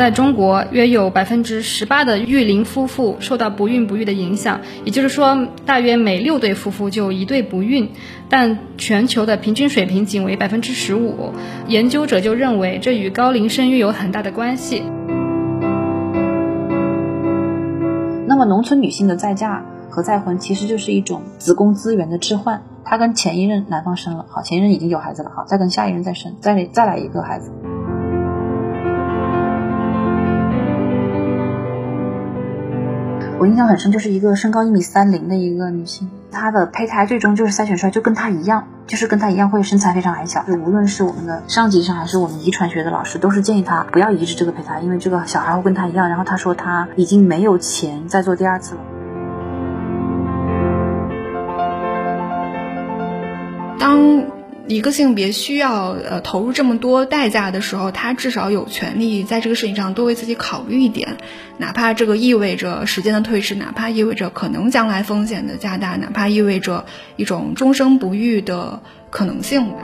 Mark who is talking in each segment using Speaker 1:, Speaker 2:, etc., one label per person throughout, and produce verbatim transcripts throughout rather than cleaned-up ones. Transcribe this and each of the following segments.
Speaker 1: 在中国约有百分之十八的育龄夫妇受到不孕不育的影响，也就是说，大约每六对夫妇就一对不孕，但全球的平均水平仅为百分之十五。研究者就认为，这与高龄生育有很大的关系。
Speaker 2: 那么，农村女性的再嫁和再婚，其实就是一种子宫资源的置换。她跟前一任男方生了，好，前一任已经有孩子了，好，再跟下一任再生，再再来一个孩子。我印象很深，就是一个身高一米三零的一个女性，她的胚胎最终就是筛选出来就跟她一样，就是跟她一样会身材非常矮小。就无论是我们的上级上还是我们遗传学的老师，都是建议她不要移植这个胚胎，因为这个小孩会跟她一样。然后她说她已经没有钱再做第二次了。
Speaker 3: 当一个性别需要呃投入这么多代价的时候，他至少有权利在这个事情上多为自己考虑一点，哪怕这个意味着时间的推迟，哪怕意味着可能将来风险的加大，哪怕意味着一种终生不育的可能性吧。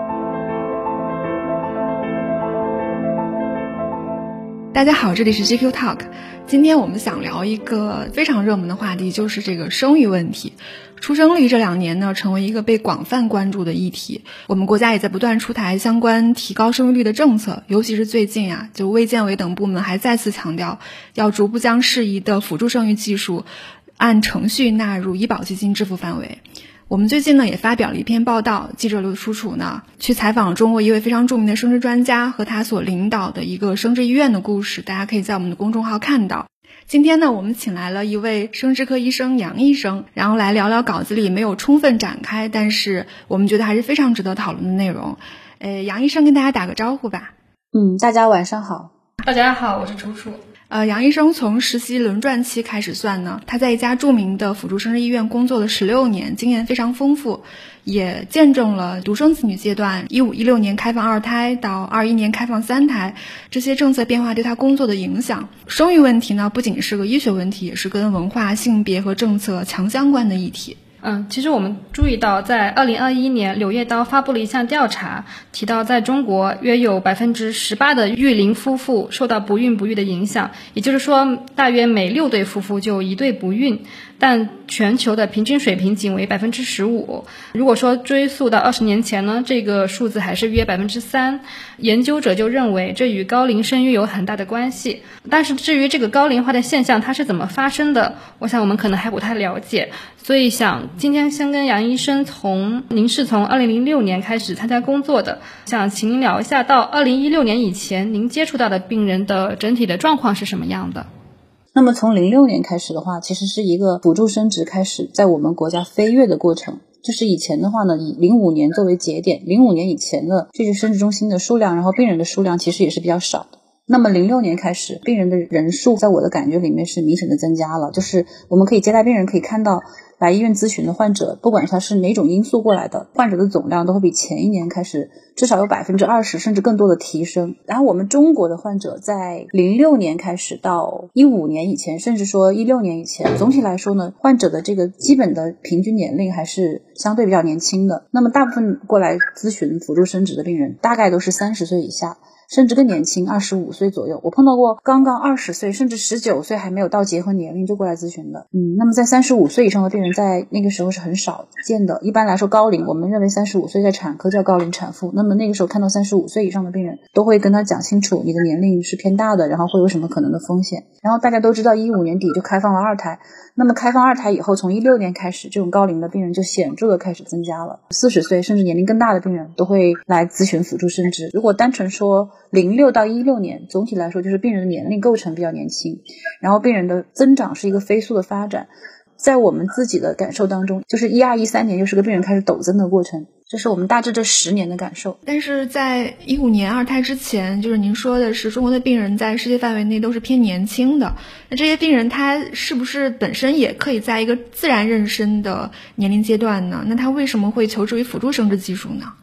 Speaker 3: 大家好，这里是 G Q Talk。 今天我们想聊一个非常热门的话题，就是这个生育问题。出生率这两年呢，成为一个被广泛关注的议题。我们国家也在不断出台相关提高生育率的政策，尤其是最近啊，就卫健委等部门还再次强调，要逐步将适宜的辅助生育技术按程序纳入医保基金支付范围。我们最近呢也发表了一篇报道，记者刘楚楚呢去采访了中国一位非常著名的生殖专家和他所领导的一个生殖医院的故事，大家可以在我们的公众号看到。今天呢我们请来了一位生殖科医生杨医生，然后来聊聊稿子里没有充分展开，但是我们觉得还是非常值得讨论的内容。呃，杨医生跟大家打个招呼吧。
Speaker 2: 嗯，大家晚上好。
Speaker 1: 大家好，我是楚楚。
Speaker 3: 呃，杨医生从实习轮转期开始算呢，他在一家著名的辅助生殖医院工作了十六年，经验非常丰富，也见证了独生子女阶段一五一六年开放二胎到二一年开放三胎这些政策变化对他工作的影响。生育问题呢，不仅是个医学问题，也是跟文化、性别和政策强相关的议题。
Speaker 1: 嗯，其实我们注意到，在二零二一年，柳叶刀发布了一项调查，提到在中国约有百分之十八的育龄夫妇受到不孕不育的影响，也就是说，大约每六对夫妇就一对不孕，但全球的平均水平仅为百分之十五。如果说追溯到二十年前呢，这个数字还是约百分之三。研究者就认为，这与高龄生育有很大的关系。但是至于这个高龄化的现象它是怎么发生的，我想我们可能还不太了解，所以想今天先跟杨医生从您是从二零零六年开始参加工作的，想请您聊一下到二零一六年以前您接触到的病人的整体的状况是什么样的。
Speaker 2: 那么从零六年开始的话，其实是一个辅助生殖开始在我们国家飞跃的过程。就是以前的话呢，以零五年作为节点，零五年以前的这些生殖中心的数量，然后病人的数量其实也是比较少的。那么零六年开始，病人的人数在我的感觉里面是明显的增加了，就是我们可以接待病人，可以看到来医院咨询的患者，不管他是哪种因素过来的，患者的总量都会比前一年开始至少有 百分之二十 甚至更多的提升。然后我们中国的患者在零六年开始到一五年以前，甚至说一六年以前，总体来说呢，患者的这个基本的平均年龄还是相对比较年轻的。那么大部分过来咨询辅助生殖的病人大概都是三十岁以下，甚至更年轻，二十五岁左右。我碰到过刚刚二十岁甚至十九岁还没有到结婚年龄就过来咨询的。嗯，那么在三十五岁以上的病人在那个时候是很少见的。一般来说高龄，我们认为三十五岁在产科叫高龄产妇，那么那个时候看到三十五岁以上的病人都会跟他讲清楚你的年龄是偏大的，然后会有什么可能的风险。然后大家都知道一五年底就开放了二胎，那么开放二胎以后，从一六年开始，这种高龄的病人就显著的开始增加了，四十岁甚至年龄更大的病人都会来咨询辅助生殖。如果单纯说零六到一六年，总体来说就是病人的年龄构成比较年轻，然后病人的增长是一个飞速的发展。在我们自己的感受当中，就是一二一三年又是个病人开始陡增的过程，这是我们大致这十年的感受。
Speaker 3: 但是在一五年二胎之前，就是您说的是中国的病人在世界范围内都是偏年轻的，那这些病人他是不是本身也可以在一个自然妊娠的年龄阶段呢？那他为什么会求助于辅助生殖技术呢？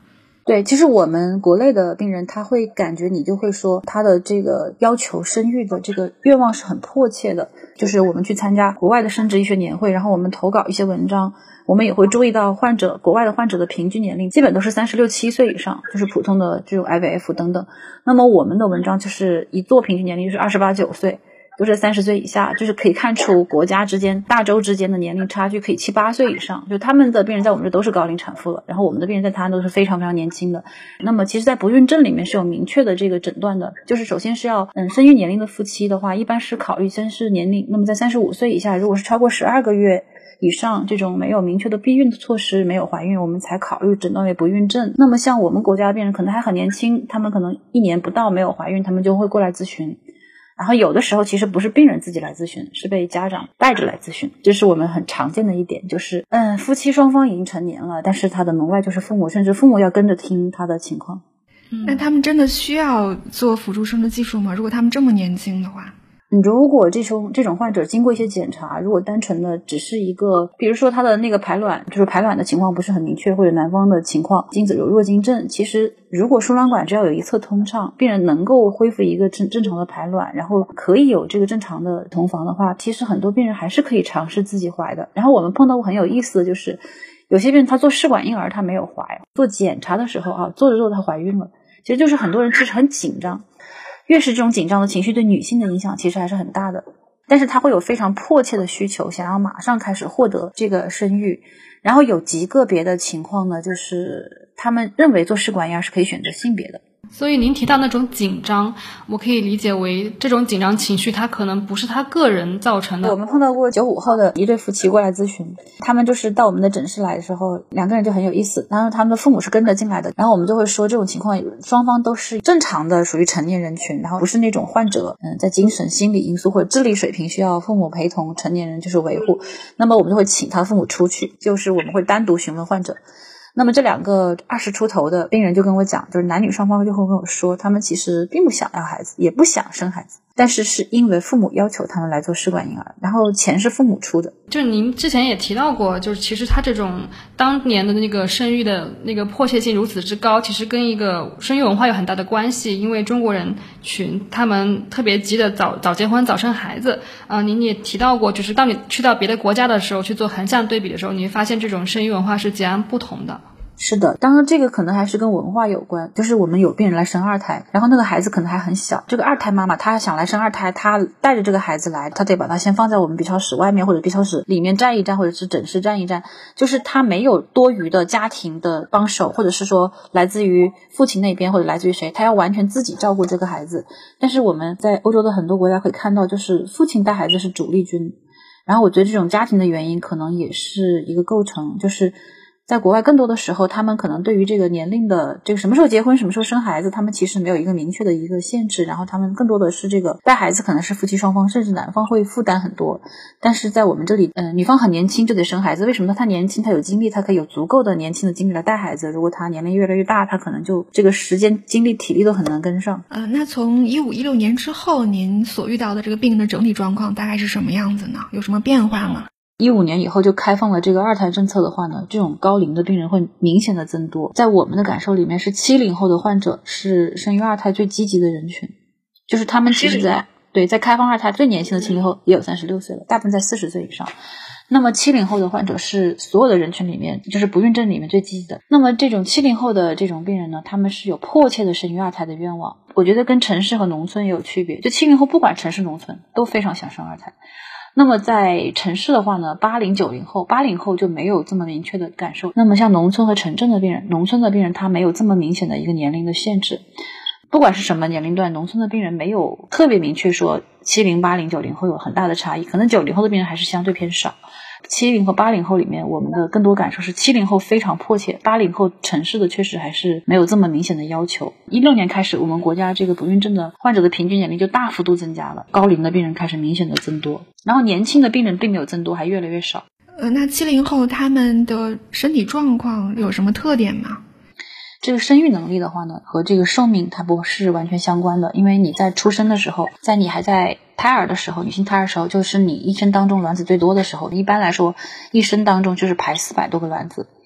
Speaker 2: 对，其实我们国内的病人他会感觉你就会说他的这个要求生育的这个愿望是很迫切的，就是我们去参加国外的生殖医学年会，然后我们投稿一些文章，我们也会注意到患者国外的患者的平均年龄基本都是三十六七岁以上，就是普通的这种 I V F 等等。那么我们的文章就是一做平均年龄就是二十八九岁，都是三十岁以下，就是可以看出国家之间大洲之间的年龄差距可以七八岁以上，就他们的病人在我们这都是高龄产妇了，然后我们的病人在他都是非常非常年轻的。那么其实在不孕症里面是有明确的这个诊断的，就是首先是要嗯生育年龄的夫妻的话，一般是考虑先是年龄，那么在三十五岁以下，如果是超过十二个月以上这种没有明确的避孕的措施，没有怀孕，我们才考虑诊断为不孕症。那么像我们国家的病人可能还很年轻，他们可能一年不到没有怀孕，他们就会过来咨询。然后有的时候其实不是病人自己来咨询，是被家长带着来咨询，这是我们很常见的一点，就是嗯，夫妻双方已经成年了，但是他的门外就是父母，甚至父母要跟着听他的情况。
Speaker 3: 那他们真的需要做辅助生殖技术吗？如果他们这么年轻的话？
Speaker 2: 如果这种这种患者经过一些检查，如果单纯的只是一个，比如说他的那个排卵，就是排卵的情况不是很明确，或者男方的情况精子有弱精症，其实如果输卵管只要有一侧通畅，病人能够恢复一个正正常的排卵，然后可以有这个正常的同房的话，其实很多病人还是可以尝试自己怀的。然后我们碰到过很有意思的就是，有些病人他做试管婴儿他没有怀，做检查的时候啊，做着做着他怀孕了，其实就是很多人其实很紧张。越是这种紧张的情绪对女性的影响其实还是很大的，但是她会有非常迫切的需求，想要马上开始获得这个生育。然后有极个别的情况呢，就是他们认为做试管婴儿是可以选择性别的。
Speaker 1: 所以您提到那种紧张，我可以理解为这种紧张情绪它可能不是他个人造成的。
Speaker 2: 我们碰到过九五后的一对夫妻过来咨询，他们就是到我们的诊室来的时候，两个人就很有意思，然后他们的父母是跟着进来的，然后我们就会说这种情况双方都是正常的属于成年人群，然后不是那种患者嗯，在精神心理因素或者智力水平需要父母陪同，成年人就是维护，那么我们就会请他父母出去，就是我们会单独询问患者。那么这两个二十出头的病人就跟我讲，就是男女双方就会跟我说，他们其实并不想要孩子，也不想生孩子，但是是因为父母要求他们来做试管婴儿，然后钱是父母出的。
Speaker 1: 就您之前也提到过，就是其实他这种当年的那个生育的那个迫切性如此之高，其实跟一个生育文化有很大的关系，因为中国人群他们特别急的早早结婚早生孩子。啊、呃，您也提到过，就是当你去到别的国家的时候去做横向对比的时候，你会发现这种生育文化是截然不同的。
Speaker 2: 是的，当然这个可能还是跟文化有关，就是我们有病人来生二胎，然后那个孩子可能还很小，这个二胎妈妈她想来生二胎，她带着这个孩子来，她得把他先放在我们 B 超室外面或者 B 超室里面站一站，或者是诊室站一站，就是她没有多余的家庭的帮手，或者是说来自于父亲那边或者来自于谁，她要完全自己照顾这个孩子。但是我们在欧洲的很多国家可以看到，就是父亲带孩子是主力军，然后我觉得这种家庭的原因可能也是一个构成，就是在国外更多的时候，他们可能对于这个年龄的这个什么时候结婚什么时候生孩子，他们其实没有一个明确的一个限制，然后他们更多的是这个带孩子可能是夫妻双方甚至男方会负担很多。但是在我们这里嗯、呃，女方很年轻就得生孩子，为什么她年轻她有精力，她可以有足够的年轻的精力来带孩子，如果她年龄越来越大，她可能就这个时间精力体力都很难跟上。
Speaker 3: 呃，那从一五一六年之后您所遇到的这个病人的整体状况大概是什么样子呢？有什么变化吗？
Speaker 2: 一五年以后就开放了这个二胎政策的话呢，这种高龄的病人会明显的增多。在我们的感受里面，是七零后的患者是生育二胎最积极的人群，就是他们其实在对在开放二胎最年轻的七零后也有三十六岁了，大部分在四十岁以上。那么七零后的患者是所有的人群里面，就是不孕症里面最积极的。那么这种七零后的这种病人呢，他们是有迫切的生育二胎的愿望。我觉得跟城市和农村也有区别，就七零后不管城市农村都非常想生二胎。那么在城市的话呢，八零九零后八零后就没有这么明确的感受。那么像农村和城镇的病人，农村的病人他没有这么明显的一个年龄的限制，不管是什么年龄段，农村的病人没有特别明确说七零八零九零后有很大的差异，可能九零后的病人还是相对偏少。七零和八零后里面，我们的更多感受是七零后非常迫切，八零后城市的确实还是没有这么明显的要求。一六年开始，我们国家这个不孕症的患者的平均年龄就大幅度增加了，高龄的病人开始明显的增多，然后年轻的病人并没有增多，还越来越少。
Speaker 3: 呃，那七零后他们的身体状况有什么特点吗？
Speaker 2: 这个生育能力的话呢，和这个寿命它不是完全相关的，因为你在出生的时候，在你还在胎儿的时候，女性胎儿的时候，就是你一生当中卵子最多的时候，一般来说一生当中就是排四百多个卵子。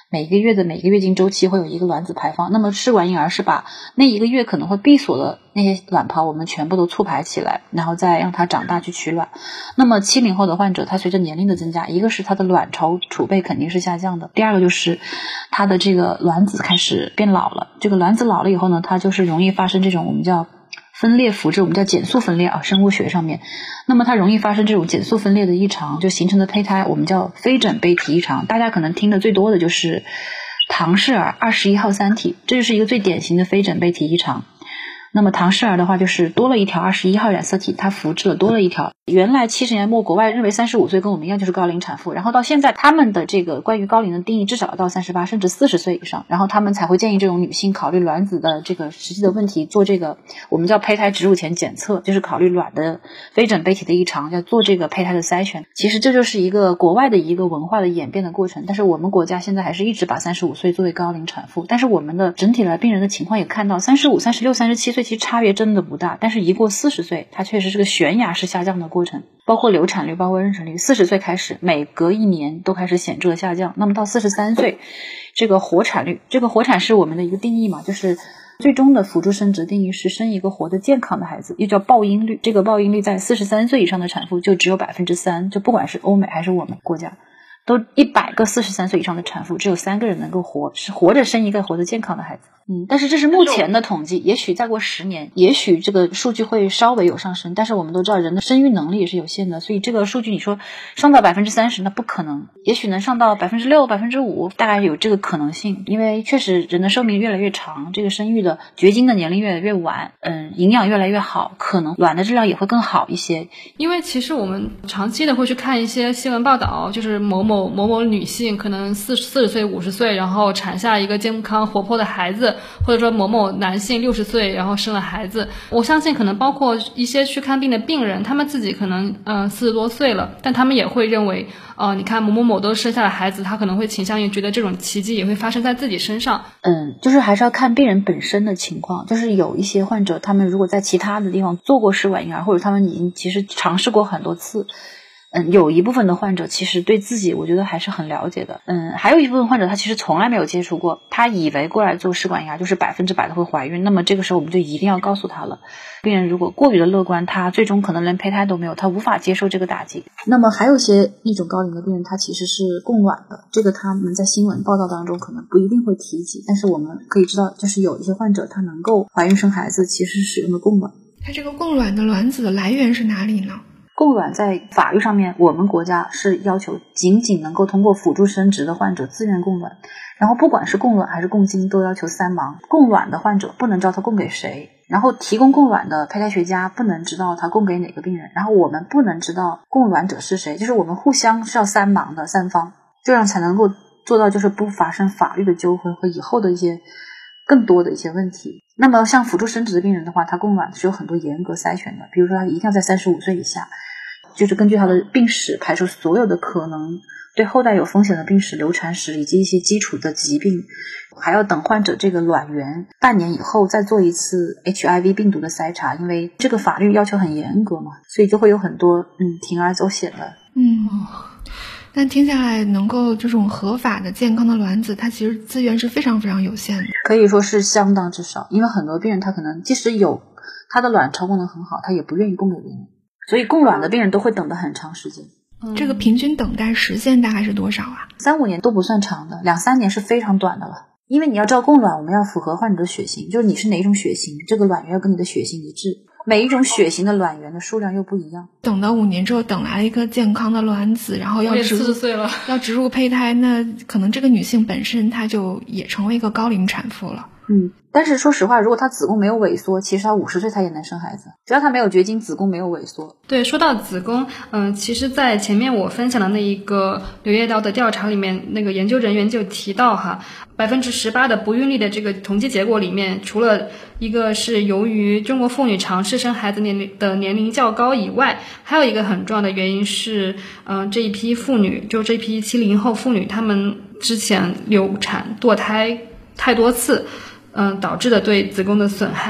Speaker 2: 每个月的每个月经周期会有一个卵子排放，那么试管婴儿是把那一个月可能会闭锁的那些卵泡我们全部都促排起来，然后再让它长大去取卵。那么七零后的患者，他随着年龄的增加，一个是他的卵巢储备肯定是下降的，第二个就是他的这个卵子开始变老了，这个卵子老了以后呢，它就是容易发生这种我们叫分裂复制，我们叫减速分裂啊，生物学上面。那么它容易发生这种减速分裂的异常，就形成的胚胎我们叫非枕胚体异常。大家可能听的最多的就是唐氏儿二十一号三体，这就是一个最典型的非枕胚体异常。那么唐氏儿的话就是多了一条二十一号染色体，它复制了多了一条。原来七十年末国外认为三十五岁跟我们一样就是高龄产妇，然后到现在他们的这个关于高龄的定义至少要到三十八甚至四十岁以上，然后他们才会建议这种女性考虑卵子的这个实际的问题，做这个我们叫胚胎植入前检测，就是考虑卵的非枕胚体的异常，要做这个胚胎的筛选。其实这就是一个国外的一个文化的演变的过程，但是我们国家现在还是一直把三十五岁作为高龄产妇。但是我们的整体的病人的情况也看到三十五、三十六、三十七岁其实差别真的不大，但是一过四十岁它确实是个悬崖式下降的过程，包括流产率包括妊娠率，四十岁开始每隔一年都开始显著的下降。那么到四十三岁这个活产率，这个活产是我们的一个定义嘛，就是最终的辅助生殖定义是生一个活得健康的孩子，又叫报婴率。这个报婴率在四十三岁以上的产妇就只有 百分之三， 就不管是欧美还是我们国家都一百个四十三岁以上的产妇只有三个人能够活，是活着生一个活得健康的孩子。嗯，但是这是目前的统计，也许再过十年也许这个数据会稍微有上升，但是我们都知道人的生育能力也是有限的，所以这个数据你说上到 百分之三十 那不可能，也许能上到 百分之六、百分之五 大概有这个可能性。因为确实人的寿命越来越长，这个生育的绝经的年龄越来越晚，嗯，营养越来越好，可能卵的质量也会更好一些。
Speaker 1: 因为其实我们长期的会去看一些新闻报道，就是某某某某女性可能四四十岁五十岁然后产下一个健康活泼的孩子，或者说某某男性六十岁然后生了孩子。我相信可能包括一些去看病的病人，他们自己可能嗯四十多岁了，但他们也会认为呃你看某某某都生下了孩子，他可能会倾向于觉得这种奇迹也会发生在自己身上。
Speaker 2: 嗯，就是还是要看病人本身的情况，就是有一些患者他们如果在其他的地方做过试管婴儿，或者他们已经其实尝试过很多次，嗯，有一部分的患者其实对自己我觉得还是很了解的，嗯，还有一部分患者他其实从来没有接触过，他以为过来做试管婴儿就是百分之百的会怀孕，那么这个时候我们就一定要告诉他了。病人如果过于的乐观，他最终可能连胚胎都没有，他无法接受这个打击。那么还有一些那种高龄的病人，他其实是供卵的，这个他们在新闻报道当中可能不一定会提及，但是我们可以知道，就是有一些患者他能够怀孕生孩子，其实是使用的供卵。
Speaker 3: 他这个供卵的卵子的来源是哪里呢？
Speaker 2: 供卵在法律上面，我们国家是要求仅仅能够通过辅助生殖的患者自愿供卵，然后不管是供卵还是供精都要求三盲。供卵的患者不能知道他供给谁，然后提供供卵的胚胎学家不能知道他供给哪个病人，然后我们不能知道供卵者是谁，就是我们互相是要三盲的三方，这样才能够做到就是不发生法律的纠纷和以后的一些更多的一些问题。那么像辅助生殖的病人的话，他供卵是有很多严格筛选的，比如说他一定要在三十五岁以下，就是根据他的病史排除所有的可能对后代有风险的病史、流产史以及一些基础的疾病，还要等患者这个卵源半年以后再做一次 H I V 病毒的筛查，因为这个法律要求很严格嘛，所以就会有很多嗯铤而走险的。
Speaker 3: 嗯，但听下来能够这种合法的健康的卵子，它其实资源是非常非常有限的，
Speaker 2: 可以说是相当之少，因为很多病人他可能即使有他的卵巢功能很好，他也不愿意供给别人，所以供卵的病人都会等得很长时间。
Speaker 3: 嗯、这个平均等待时限大概是多少啊？
Speaker 2: 三五年都不算长的，两三年是非常短的了。因为你要知道供卵我们要符合患者的血型，就是你是哪一种血型，这个卵源要跟你的血型一致，每一种血型的卵源的数量又不一样。
Speaker 3: 等到五年之后等来了一颗健康的卵子，然后要植入
Speaker 1: 四十岁了，
Speaker 3: 要植入胚胎，那可能这个女性本身她就也成为一个高龄产妇了。
Speaker 2: 嗯，但是说实话，如果她子宫没有萎缩，其实她五十岁她也能生孩子，只要她没有绝经，子宫没有萎缩。
Speaker 1: 对，说到子宫，嗯，其实在前面我分享的那一个柳叶刀的调查里面，那个研究人员就提到哈，百分之十八的不孕率的这个统计结果里面，除了一个是由于中国妇女尝试生孩子年龄的年龄较高以外，还有一个很重要的原因是，嗯、呃，这一批妇女，就这批七零后妇女，她们之前流产堕胎太多次。嗯，导致的对子宫的损害。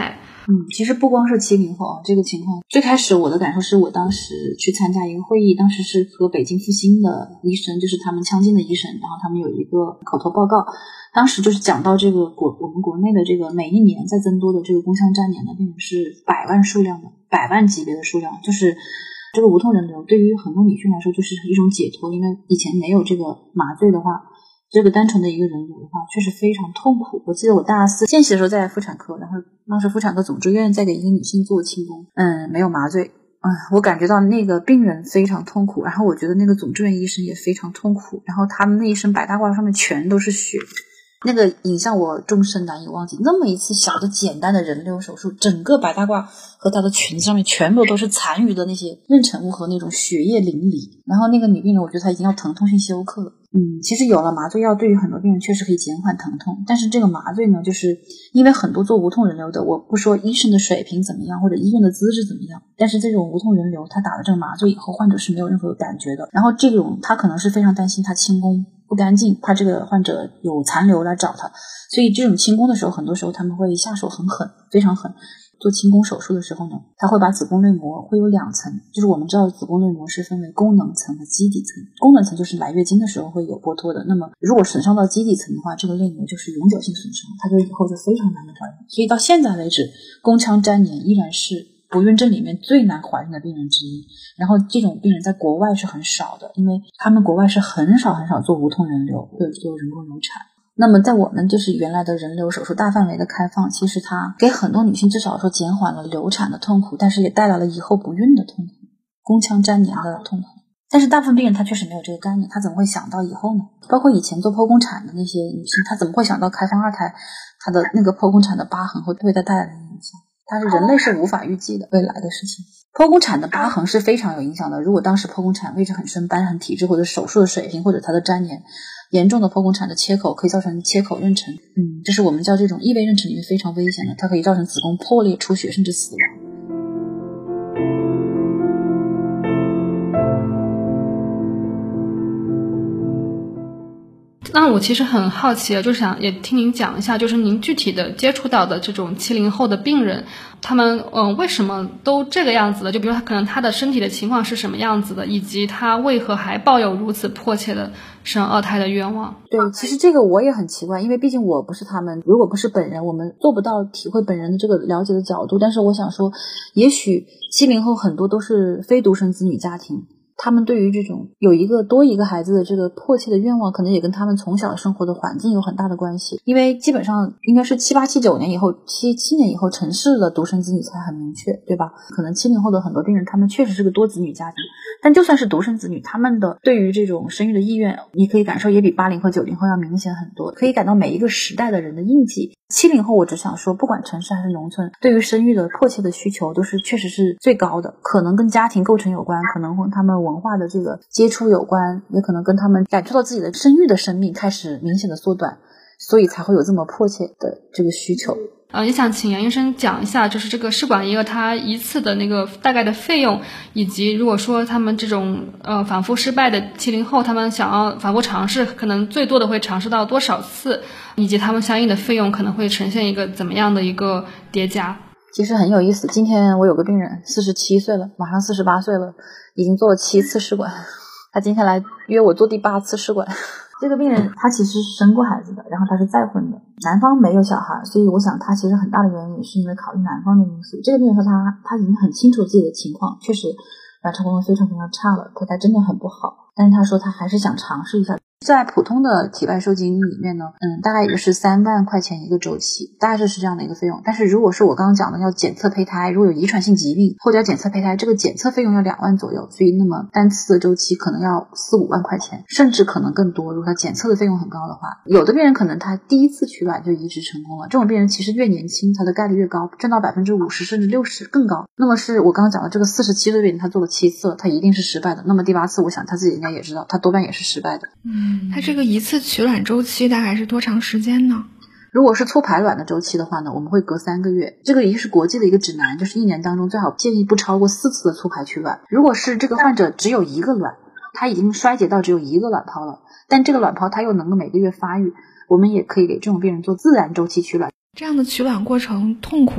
Speaker 2: 嗯，其实不光是七零后啊，这个情况最开始我的感受是我当时去参加一个会议，当时是和北京复兴的医生，就是他们腔镜的医生，然后他们有一个口头报告，当时就是讲到这个国我们国内的这个每一年在增多的这个宫腔粘连的病人是百万数量的，百万级别的数量，就是这个无痛人流对于很多女性来说就是一种解脱，因为以前没有这个麻醉的话，这个单纯的一个人流的话确实非常痛苦。我记得我大四见习的时候在妇产科，然后当时妇产科总住院在给一个女性做清宫，嗯，没有麻醉，嗯，我感觉到那个病人非常痛苦，然后我觉得那个总住院医生也非常痛苦，然后他们那一身白大褂上面全都是血，那个影像我终身难以忘记。那么一次小的简单的人流手术，整个白大褂和她的裙子上面全部都是残余的那些妊娠物和那种血液淋漓，然后那个女病人我觉得她已经要疼痛性休克了。嗯，其实有了麻醉药对于很多病人确实可以减缓疼痛，但是这个麻醉呢，就是因为很多做无痛人流的，我不说医生的水平怎么样或者医院的资质怎么样，但是这种无痛人流他打了这个麻醉以后患者是没有任何感觉的，然后这种他可能是非常担心他清宫不干净，怕这个患者有残留来找他，所以这种清宫的时候很多时候他们会下手很狠，非常狠。做清宫手术的时候呢，他会把子宫内膜会有两层，就是我们知道子宫内膜是分为功能层和基底层，功能层就是来月经的时候会有剥脱的，那么如果损伤到基底层的话，这个内膜就是永久性损伤，它就以后就非常难以怀孕。所以到现在为止，宫腔粘连依然是不孕症里面最难怀孕的病人之一，然后这种病人在国外是很少的，因为他们国外是很少很少做无痛人流或者做人工流产。那么在我们就是原来的人流手术大范围的开放，其实它给很多女性至少说减缓了流产的痛苦，但是也带来了以后不孕的痛苦，宫腔粘连的痛苦。但是大部分病人他确实没有这个概念，他怎么会想到以后呢？包括以前做剖宫产的那些女性，她怎么会想到开放二胎，她的那个剖宫产的疤痕会对她带来的影响？它是人类是无法预计的未来的事情。剖宫产的疤痕是非常有影响的，如果当时剖宫产位置很深，瘢痕体质或者手术的水平或者它的粘连，严重的剖宫产的切口可以造成切口妊娠，嗯，这是我们叫这种异位妊娠里面非常危险的，它可以造成子宫破裂、出血甚至死亡。
Speaker 1: 那我其实很好奇，就想也听您讲一下，就是您具体的接触到的这种七零后的病人，他们嗯为什么都这个样子的？就比如他可能他的身体的情况是什么样子的，以及他为何还抱有如此迫切的生二胎的愿望？
Speaker 2: 对，其实这个我也很奇怪，因为毕竟我不是他们，如果不是本人，我们做不到体会本人的这个了解的角度。但是我想说，也许七零后很多都是非独生子女家庭。他们对于这种有一个多一个孩子的这个迫切的愿望，可能也跟他们从小生活的环境有很大的关系。因为基本上应该是七八七九年以后，七七年以后，城市的独生子女才很明确，对吧？可能七零后的很多病人，他们确实是个多子女家庭，但就算是独生子女，他们的对于这种生育的意愿，你可以感受也比八零和九零后要明显很多，可以感到每一个时代的人的印记。七零后我只想说，不管城市还是农村，对于生育的迫切的需求都是确实是最高的，可能跟家庭构成有关，可能跟他们文化的这个接触有关，也可能跟他们感受到自己的生育的生命开始明显的缩短，所以才会有这么迫切的这个需求。
Speaker 1: 呃，也想请杨医生讲一下，就是这个试管婴儿它一次的那个大概的费用，以及如果说他们这种呃反复失败的七零后，他们想要反复尝试，可能最多的会尝试到多少次，以及他们相应的费用可能会呈现一个怎么样的一个叠加。
Speaker 2: 其实很有意思，今天我有个病人四十七岁了，马上四十八岁了，已经做了七次试管，他今天来约我做第八次试管。这个病人他其实是生过孩子的，然后他是再婚的，男方没有小孩，所以我想他其实很大的原因也是因为考虑男方的因素。这个病人说他他已经很清楚自己的情况，确实卵巢功能非常非常差了，胚胎真的很不好，但是他说他还是想尝试一下。在普通的体外受精里面呢，嗯，大概也就是三万块钱一个周期，大概就是这样的一个费用。但是如果是我刚刚讲的要检测胚胎，如果有遗传性疾病或者要检测胚胎，这个检测费用要两万左右，所以那么单次的周期可能要四五万块钱，甚至可能更多。如果他检测的费用很高的话，有的病人可能他第一次取卵就移植成功了，这种病人其实越年轻他的概率越高，占到百分之五十甚至六十更高。那么是我刚刚讲的这个四十七岁的病人，他做了七次，他一定是失败的。那么第八次，我想他自己应该也知道，他多半也是失败的。
Speaker 3: 嗯。它这个一次取卵周期大概是多长时间呢？
Speaker 2: 如果是促排卵的周期的话呢，我们会隔三个月，这个也是国际的一个指南，就是一年当中最好建议不超过四次的促排取卵。如果是这个患者只有一个卵，他已经衰竭到只有一个卵泡了，但这个卵泡它又能够每个月发育，我们也可以给这种病人做自然周期取卵。
Speaker 3: 这样的取卵过程痛苦吗？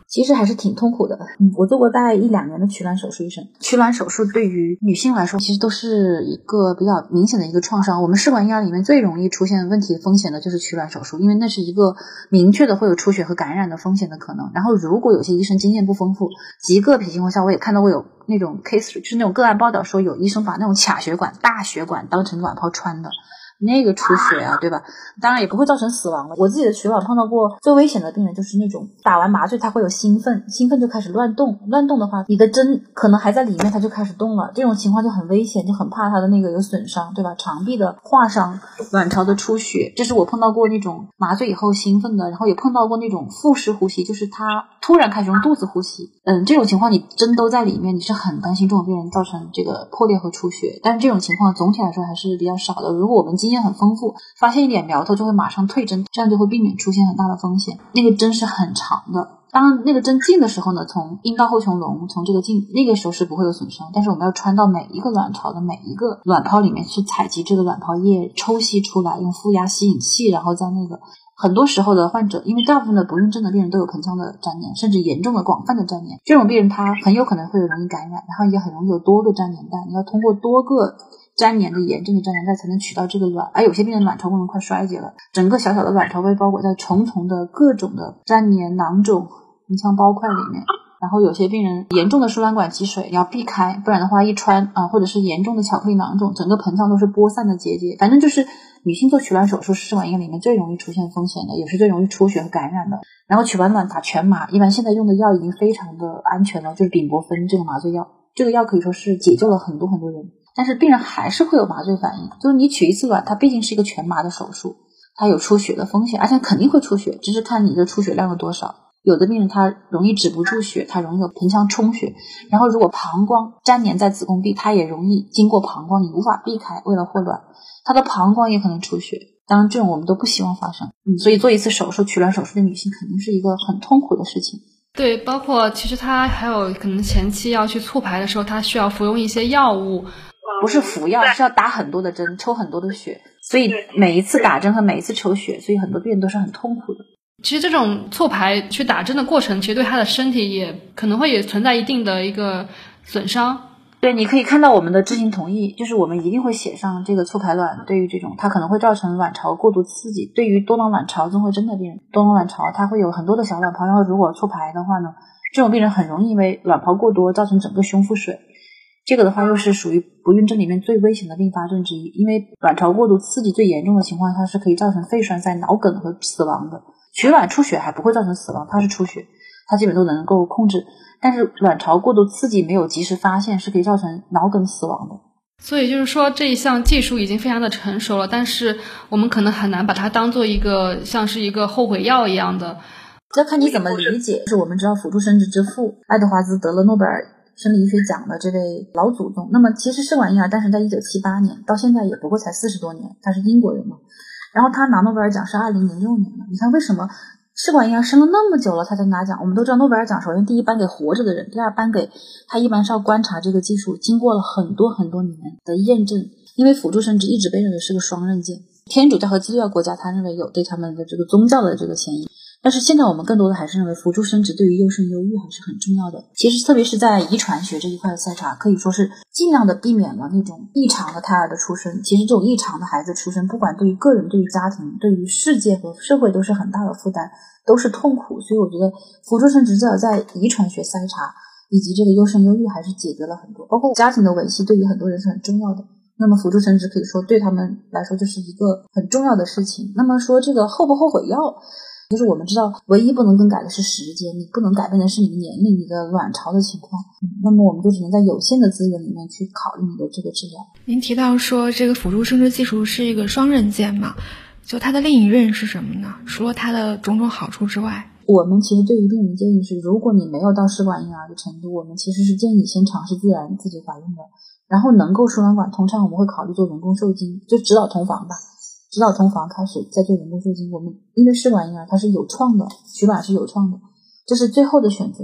Speaker 2: 其实还是挺痛苦的。嗯，我做过大概一两年的取卵手术医生。取卵手术对于女性来说，其实都是一个比较明显的一个创伤。我们试管婴儿里面最容易出现问题风险的就是取卵手术，因为那是一个明确的会有出血和感染的风险的可能。然后如果有些医生经验不丰富，极个别情况下我也看到过有那种 case， 就是那种个案报道说有医生把那种卡血管、大血管当成卵泡穿的。那个出血啊，对吧？当然也不会造成死亡了。我自己的取卵碰到过最危险的病人，就是那种打完麻醉他会有兴奋，兴奋就开始乱动，乱动的话你的针可能还在里面，他就开始动了，这种情况就很危险，就很怕他的那个有损伤，对吧？肠壁的划伤，卵巢的出血，这是我碰到过那种麻醉以后兴奋的。然后也碰到过那种腹式呼吸，就是他突然开始用肚子呼吸，嗯，这种情况你针都在里面，你是很担心这种病人造成这个破裂和出血。但是这种情况总体来说还是比较少的。如果我们经验很丰富，发现一点苗头就会马上退针，这样就会避免出现很大的风险。那个针是很长的，当那个针进的时候呢，从阴道后穹窿从这个进，那个时候是不会有损伤，但是我们要穿到每一个卵巢的每一个卵泡里面去采集这个卵泡液，抽吸出来，用负压吸引器，然后在那个很多时候的患者，因为大部分的不孕症的病人都有盆腔的粘连，甚至严重的广泛的粘连，这种病人他很有可能会有容易感染，然后也很容易有多个粘连带，你要通过多个粘连的炎症的粘连带才能取到这个卵，而有些病人卵巢功能快衰竭了，整个小小的卵巢被包裹在重重的各种的粘连囊肿盆腔包块里面。然后有些病人严重的输卵管积水你要避开，不然的话一穿啊，或者是严重的巧克力囊肿，整个盆腔都是播散的结节。反正就是女性做取卵手术是试管婴儿里面最容易出现风险的，也是最容易出血和感染的。然后取完卵打全麻，一般现在用的药已经非常的安全了，就是丙泊酚这个麻醉药，这个药可以说是解救了很多很多人。但是病人还是会有麻醉反应，就是你取一次卵它毕竟是一个全麻的手术，它有出血的风险，而且肯定会出血，只是看你的出血量有多少。有的病人他容易止不住血，他容易有盆腔充血，然后如果膀胱粘连在子宫壁，他也容易经过膀胱，你无法避开，为了获卵他的膀胱也可能出血，当然这种我们都不希望发生。嗯，所以做一次手术，取卵手术的女性肯定是一个很痛苦的事情。
Speaker 1: 对，包括其实他还有可能前期要去促排的时候，他需要服用一些药物，
Speaker 2: 不是服药，是要打很多的针，抽很多的血，所以每一次打针和每一次抽血，所以很多病人都是很痛苦的。
Speaker 1: 其实这种促排去打针的过程，其实对他的身体也可能会也存在一定的一个损伤。
Speaker 2: 对，你可以看到我们的知情同意，就是我们一定会写上这个促排卵对于这种它可能会造成卵巢过度刺激，对于多囊卵巢综合征的病人，多囊卵巢它会有很多的小卵泡，然后如果促排的话呢，这种病人很容易因为卵泡过多造成整个胸腹水，这个的话又是属于不孕症里面最危险的并发症之一，因为卵巢过度刺激最严重的情况它是可以造成肺栓塞、脑梗和死亡的。取卵出血还不会造成死亡，它是出血，它基本都能够控制，但是卵巢过度刺激没有及时发现是可以造成脑梗死亡的。
Speaker 1: 所以就是说这一项技术已经非常的成熟了，但是我们可能很难把它当做一个像是一个后悔药一样的。
Speaker 2: 这要看你怎么理解。就是我们知道辅助生殖之父爱德华兹得了诺贝尔生理医学奖的这位老祖宗，那么其实试管婴儿诞生在一九七八年，到现在也不过才四十多年，他是英国人嘛。然后他拿诺贝尔奖是二零零六年了，你看为什么试管婴儿生了那么久了他才拿奖？我们都知道诺贝尔奖首先第一颁给活着的人，第二颁给他一般是要观察这个技术经过了很多很多年的验证，因为辅助生殖一直被认为是个双刃剑，天主教和基督教国家他认为有对他们的这个宗教的这个嫌疑，但是现在我们更多的还是认为辅助生殖对于优生优育还是很重要的。其实特别是在遗传学这一块的筛查，可以说是尽量的避免了那种异常的胎儿的出生。其实这种异常的孩子出生，不管对于个人、对于家庭、对于世界和社会都是很大的负担，都是痛苦。所以我觉得辅助生殖至少在遗传学筛查以及这个优生优育还是解决了很多，包括家庭的维系对于很多人是很重要的。那么辅助生殖可以说对他们来说就是一个很重要的事情。那么说这个后不后悔药，就是我们知道唯一不能更改的是时间，你不能改变的是你的年龄、你的卵巢的情况、嗯、那么我们就只能在有限的资源里面去考虑你的这个治疗。
Speaker 3: 您提到说这个辅助生殖技术是一个双刃剑嘛，就它的另一刃是什么呢？除了它的种种好处之外，
Speaker 2: 我们其实对于病人建议是，如果你没有到试管婴儿的程度，我们其实是建议先尝试自然自己怀孕的，然后能够输卵管通畅我们会考虑做人工受精，就指导同房吧，指导同房开始再做人工受精。我们因为试管婴儿它是有创的，取卵是有创的，这是最后的选择。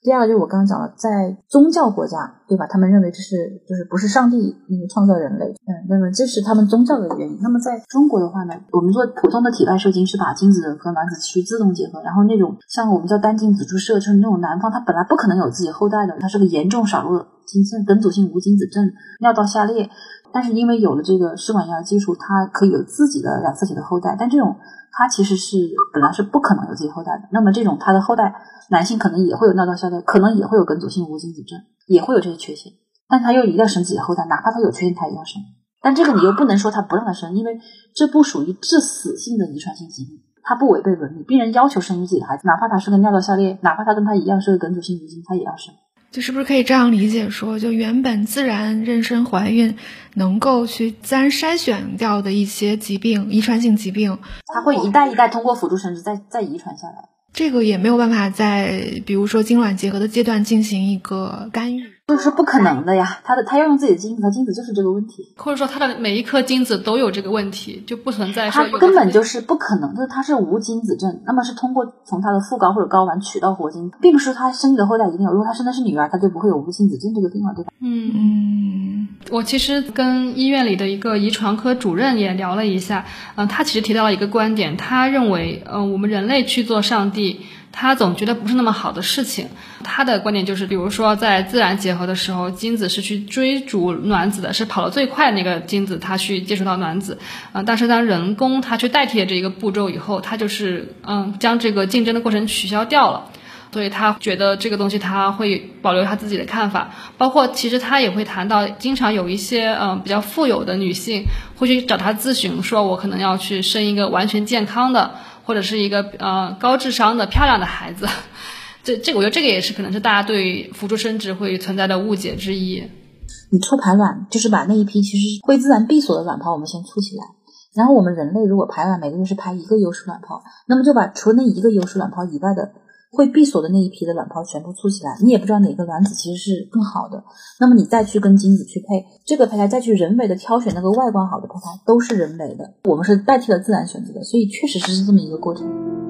Speaker 2: 第二个就是我刚刚讲的，在宗教国家，对吧？他们认为这是就是不是上帝那个创造人类，嗯，那么这是他们宗教的原因。那么在中国的话呢，我们做普通的体外受精是把精子和卵子去自动结合，然后那种像我们叫单精子注射，就是那种男方他本来不可能有自己后代的，他是个严重少弱精症梗阻性无精子症，尿道下裂，但是因为有了这个试管婴儿技术，它可以有自己的染色体的后代，但这种它其实是本来是不可能有自己后代的。那么这种它的后代男性可能也会有尿道下裂，可能也会有梗阻性无精子症，也会有这些缺陷，但他又一定要生自己的后代，哪怕他有缺陷他也要生。但这个你又不能说他不让他生，因为这不属于致死性的遗传性疾病，它不违背伦理，病人要求生育自己的孩子，哪怕他是个尿道下裂，哪怕他跟他一样是个梗阻性无精，他也要生。
Speaker 3: 就是不是可以这样理解说，就原本自然妊娠怀孕能够去自然筛选掉的一些疾病，遗传性疾病，
Speaker 2: 它会一代一代通过辅助生殖再再遗传下来，
Speaker 3: 这个也没有办法在比如说精卵结合的阶段进行一个干预，
Speaker 2: 就是不可能的呀。他的他要用自己的精子，他精子就是这个问题，
Speaker 1: 或者说他的每一颗精子都有这个问题，就不存在说
Speaker 2: 他根本就是不可能，就是他是无精子症，那么是通过从他的副睾或者睾丸取到活精，并不是他生育的后代一定有，如果他生的是女儿，他就不会有无精子症这个病了，对吧？
Speaker 1: 嗯嗯，我其实跟医院里的一个遗传科主任也聊了一下，嗯、呃，他其实提到了一个观点，他认为，呃，我们人类去做上帝，他总觉得不是那么好的事情。他的观点就是，比如说在自然结合的时候，精子是去追逐卵子的，是跑得最快的那个精子，它去接触到卵子。呃，但是当人工它去代替了这一个步骤以后，它就是嗯将这个竞争的过程取消掉了。所以他觉得这个东西他会保留他自己的看法，包括其实他也会谈到，经常有一些嗯、呃、比较富有的女性会去找他咨询，说我可能要去生一个完全健康的，或者是一个呃高智商的漂亮的孩子。这这个我觉得这个也是可能是大家对辅助生殖会存在的误解之一。
Speaker 2: 你促排卵就是把那一批其实会自然闭锁的卵泡我们先促起来，然后我们人类如果排卵每个月是排一个优势卵泡，那么就把除了那一个优势卵泡以外的会闭锁的那一批的卵泡全部促起来，你也不知道哪个卵子其实是更好的，那么你再去跟精子去配，这个胚胎再去人为的挑选那个外观好的胚胎都是人为的，我们是代替了自然选择的，所以确实是这么一个过程。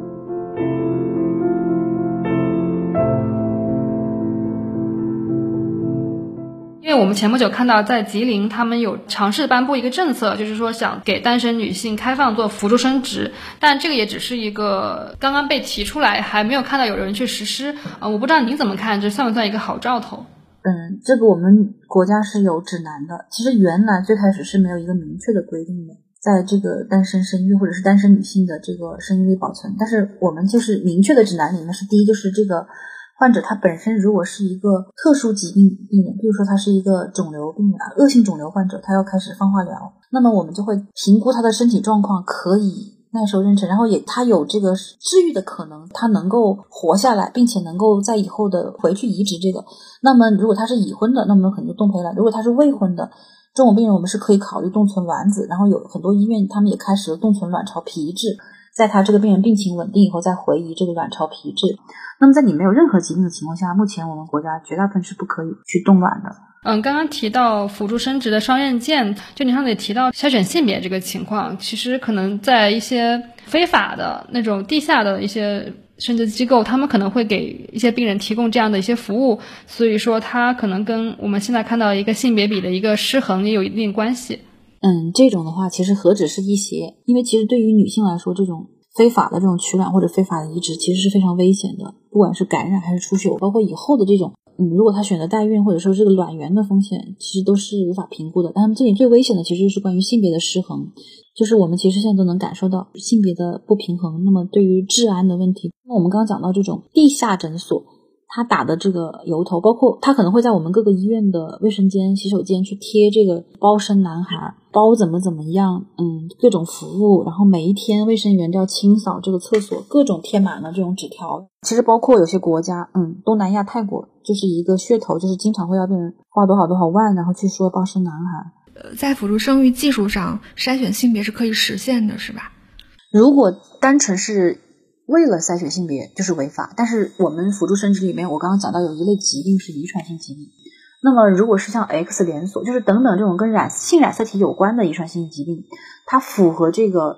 Speaker 1: 因为我们前不久看到在吉林他们有尝试颁布一个政策，就是说想给单身女性开放做辅助生殖，但这个也只是一个刚刚被提出来，还没有看到有人去实施。呃，我不知道您怎么看，这算不算一个好兆头？
Speaker 2: 嗯，这个我们国家是有指南的，其实原来最开始是没有一个明确的规定的，在这个单身生育或者是单身女性的这个生育力保存，但是我们就是明确的指南里面是第一就是这个患者他本身如果是一个特殊疾病病人，比如说他是一个肿瘤病人，恶性肿瘤患者，他要开始放化疗，那么我们就会评估他的身体状况可以耐受妊娠，然后也他有这个治愈的可能，他能够活下来，并且能够在以后的回去移植这个。那么如果他是已婚的，那么可能就冻胚卵；如果他是未婚的这种病人，我们是可以考虑冻存卵子，然后有很多医院他们也开始了冻存卵巢皮质，在他这个病人病情稳定以后再回移这个卵巢皮质。那么在你没有任何疾病的情况下，目前我们国家绝大部分是不可以去冻卵的。
Speaker 1: 嗯，刚刚提到辅助生殖的双刃剑，就您上次也提到筛选性别这个情况，其实可能在一些非法的那种地下的一些生殖机构，他们可能会给一些病人提供这样的一些服务，所以说它可能跟我们现在看到一个性别比的一个失衡也有一定关系。
Speaker 2: 嗯，这种的话其实何止是一邪，因为其实对于女性来说，这种非法的这种取卵或者非法的移植其实是非常危险的，不管是感染还是出血，包括以后的这种嗯，如果她选择代孕或者说这个卵源的风险其实都是无法评估的。但这里最危险的其实是关于性别的失衡，就是我们其实现在都能感受到性别的不平衡，那么对于治安的问题，那我们刚刚讲到这种地下诊所他打的这个由头，包括他可能会在我们各个医院的卫生间洗手间去贴这个包生男孩，包怎么怎么样，嗯，各种服务，然后每一天卫生员都要清扫这个厕所，各种贴满了这种纸条。其实包括有些国家，嗯，东南亚泰国就是一个噱头，就是经常会要病人花多少多少万然后去说包生男孩。
Speaker 3: 在辅助生育技术上筛选性别是可以实现的，是吧？
Speaker 2: 如果单纯是为了筛选性别就是违法，但是我们辅助生殖里面我刚刚讲到有一类疾病是遗传性疾病，那么如果是像 X 连锁就是等等这种跟染性染色体有关的遗传性疾病，它符合这个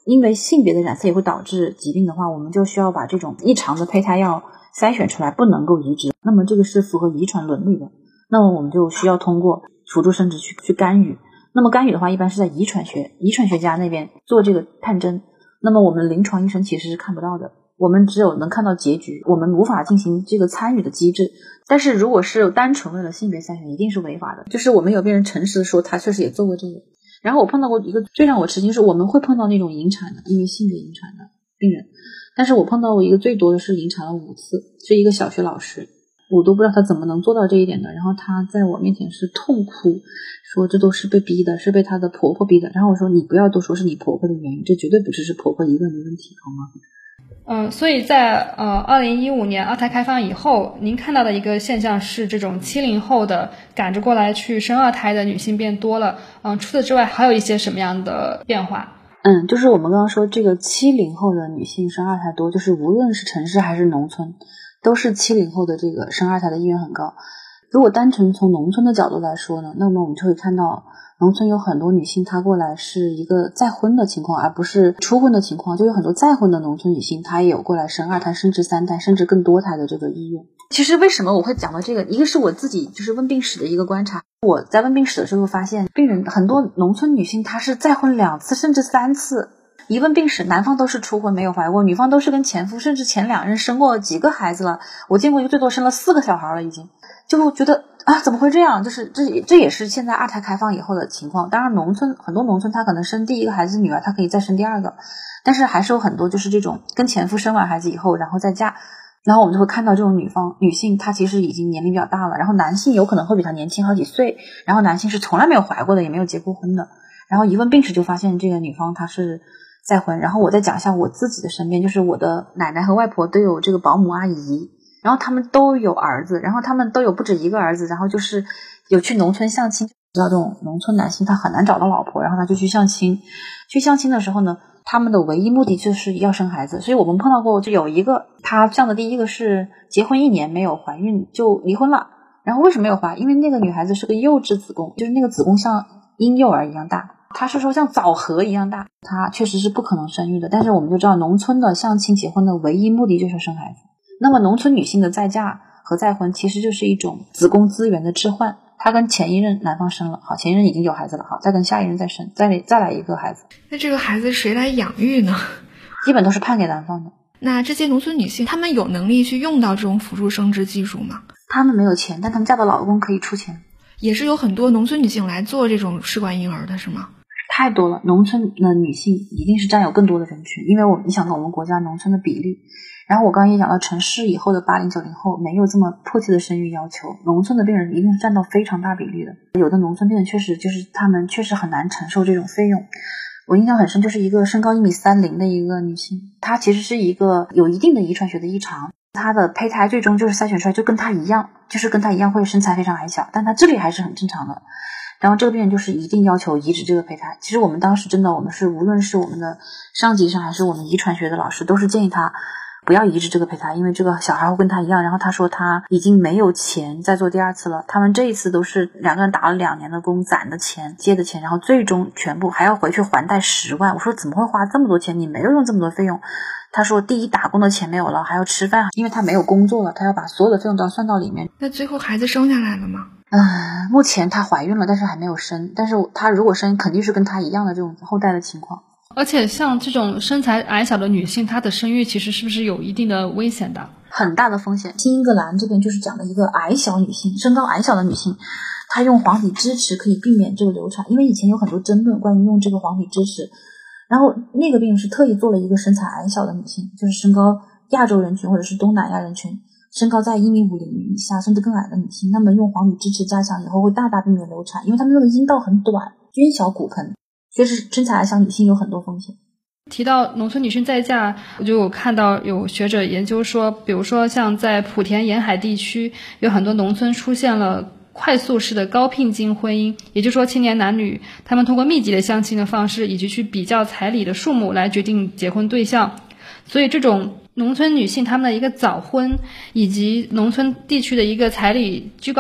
Speaker 2: 因为性别的染色也会导致疾病的话，我们就需要把这种异常的胚胎要筛选出来，不能够移植。那么这个是符合遗传伦理的，那么我们就需要通过辅助生殖去去干预。那么干预的话，一般是在遗传学遗传学家那边做这个探针，那么我们临床医生其实是看不到的，我们只有能看到结局，我们无法进行这个参与的机制。但是如果是单纯为了性别筛选，一定是违法的。就是我们有病人诚实的说他确实也做过这个。然后我碰到过一个最让我吃惊，是我们会碰到那种引产的，因为性别引产的病人，但是我碰到过一个最多的是引产了五次，是一个小学老师，我都不知道他怎么能做到这一点的。然后他在我面前是痛哭，说这都是被逼的，是被他的婆婆逼的。然后我说你不要多说是你婆婆的原因，这绝对不是是婆婆一个人的问题，好吗？
Speaker 1: 嗯，所以在呃二零一五年二胎开放以后，您看到的一个现象是这种七零后的赶着过来去生二胎的女性变多了。嗯，除此之外还有一些什么样的变化？
Speaker 2: 嗯，就是我们刚刚说这个七零后的女性生二胎多，就是无论是城市还是农村，都是七零后的这个生二胎的意愿很高。如果单纯从农村的角度来说呢，那么我们就会看到农村有很多女性她过来是一个再婚的情况，而不是初婚的情况，就有很多再婚的农村女性她也有过来生二胎甚至三胎甚至更多胎的这个意愿。其实为什么我会讲到这个，一个是我自己就是问病史的一个观察，我在问病史的时候发现病人很多农村女性她是再婚两次甚至三次，一问病史男方都是初婚没有怀过，女方都是跟前夫甚至前两任生过几个孩子了，我见过一个最多生了四个小孩了已经，就觉得啊怎么会这样，就是这这也是现在二胎开放以后的情况。当然农村很多农村他可能生第一个孩子女儿他可以再生第二个，但是还是有很多就是这种跟前夫生完孩子以后然后再嫁，然后我们就会看到这种女方女性她其实已经年龄比较大了，然后男性有可能会比她年轻好几岁，然后男性是从来没有怀过的也没有结过婚的，然后一问病史就发现这个女方她是再婚。然后我再讲一下我自己的身边，就是我的奶奶和外婆都有这个保姆阿姨，然后他们都有儿子，然后他们都有不止一个儿子，然后就是有去农村相亲，知道这种农村男性他很难找到老婆，然后他就去相亲，去相亲的时候呢他们的唯一目的就是要生孩子。所以我们碰到过就有一个他相的第一个是结婚一年没有怀孕就离婚了，然后为什么没有怀，因为那个女孩子是个幼稚子宫，就是那个子宫像婴幼儿一样大，他是说像枣核一样大，他确实是不可能生育的。但是我们就知道农村的相亲结婚的唯一目的就是生孩子，那么农村女性的再嫁和再婚其实就是一种子宫资源的置换，她跟前一任男方生了，好，前一任已经有孩子了，好，再跟下一任再生，再来再来一个孩子，
Speaker 3: 那这个孩子谁来养育呢？
Speaker 2: 基本都是判给男方的。
Speaker 3: 那这些农村女性她们有能力去用到这种辅助生殖技术吗？
Speaker 2: 她们没有钱，但她们嫁的老公可以出钱。
Speaker 3: 也是有很多农村女性来做这种试管婴儿的是吗？
Speaker 2: 太多了，农村的女性一定是占有更多的人群，因为我你想到我们国家农村的比例，然后我刚刚也讲到城市以后的八零九零后没有这么迫切的生育要求，农村的病人一定是占到非常大比例的。有的农村病人确实就是他们确实很难承受这种费用。我印象很深，就是一个身高一米三零的一个女性，她其实是一个有一定的遗传学的异常，她的胚胎最终就是筛选出来就跟她一样，就是跟她一样会身材非常矮小，但她智力还是很正常的。然后这个病人就是一定要求移植这个胚胎。其实我们当时真的我们是无论是我们的上级上还是我们遗传学的老师都是建议他不要移植这个胚胎，因为这个小孩会跟他一样。然后他说他已经没有钱再做第二次了，他们这一次都是两个人打了两年的工攒的钱借的钱，然后最终全部还要回去还贷十万。我说怎么会花这么多钱，你没有用这么多费用。他说第一打工的钱没有了，还要吃饭，因为他没有工作了，他要把所有的费用都要算到里面。
Speaker 3: 那最后孩子生下来了吗？
Speaker 2: 嗯，目前她怀孕了，但是还没有生，但是她如果生肯定是跟她一样的这种后代的情况。
Speaker 1: 而且像这种身材矮小的女性，她的生育其实是不是有一定的危险的？
Speaker 2: 很大的风险。新英格兰这边就是讲的一个矮小女性，身高矮小的女性，她用黄体支持可以避免这个流产，因为以前有很多争论关于用这个黄体支持，然后那个病人是特意做了一个身材矮小的女性，就是身高亚洲人群或者是东南亚人群，身高在一米五零以下甚至更矮的女性，那么用黄体支持加强以后会大大避免流产，因为他们那个阴道很短，捐小骨盆，所以是身材矮小女性有很多风险。
Speaker 1: 提到农村女性再嫁，我就有看到有学者研究说，比如说像在莆田沿海地区有很多农村出现了快速式的高聘金婚姻，也就是说青年男女他们通过密集的相亲的方式以及去比较彩礼的数目来决定结婚对象，所以这种农村女性她们的一个早婚以及农村地区的一个彩礼居高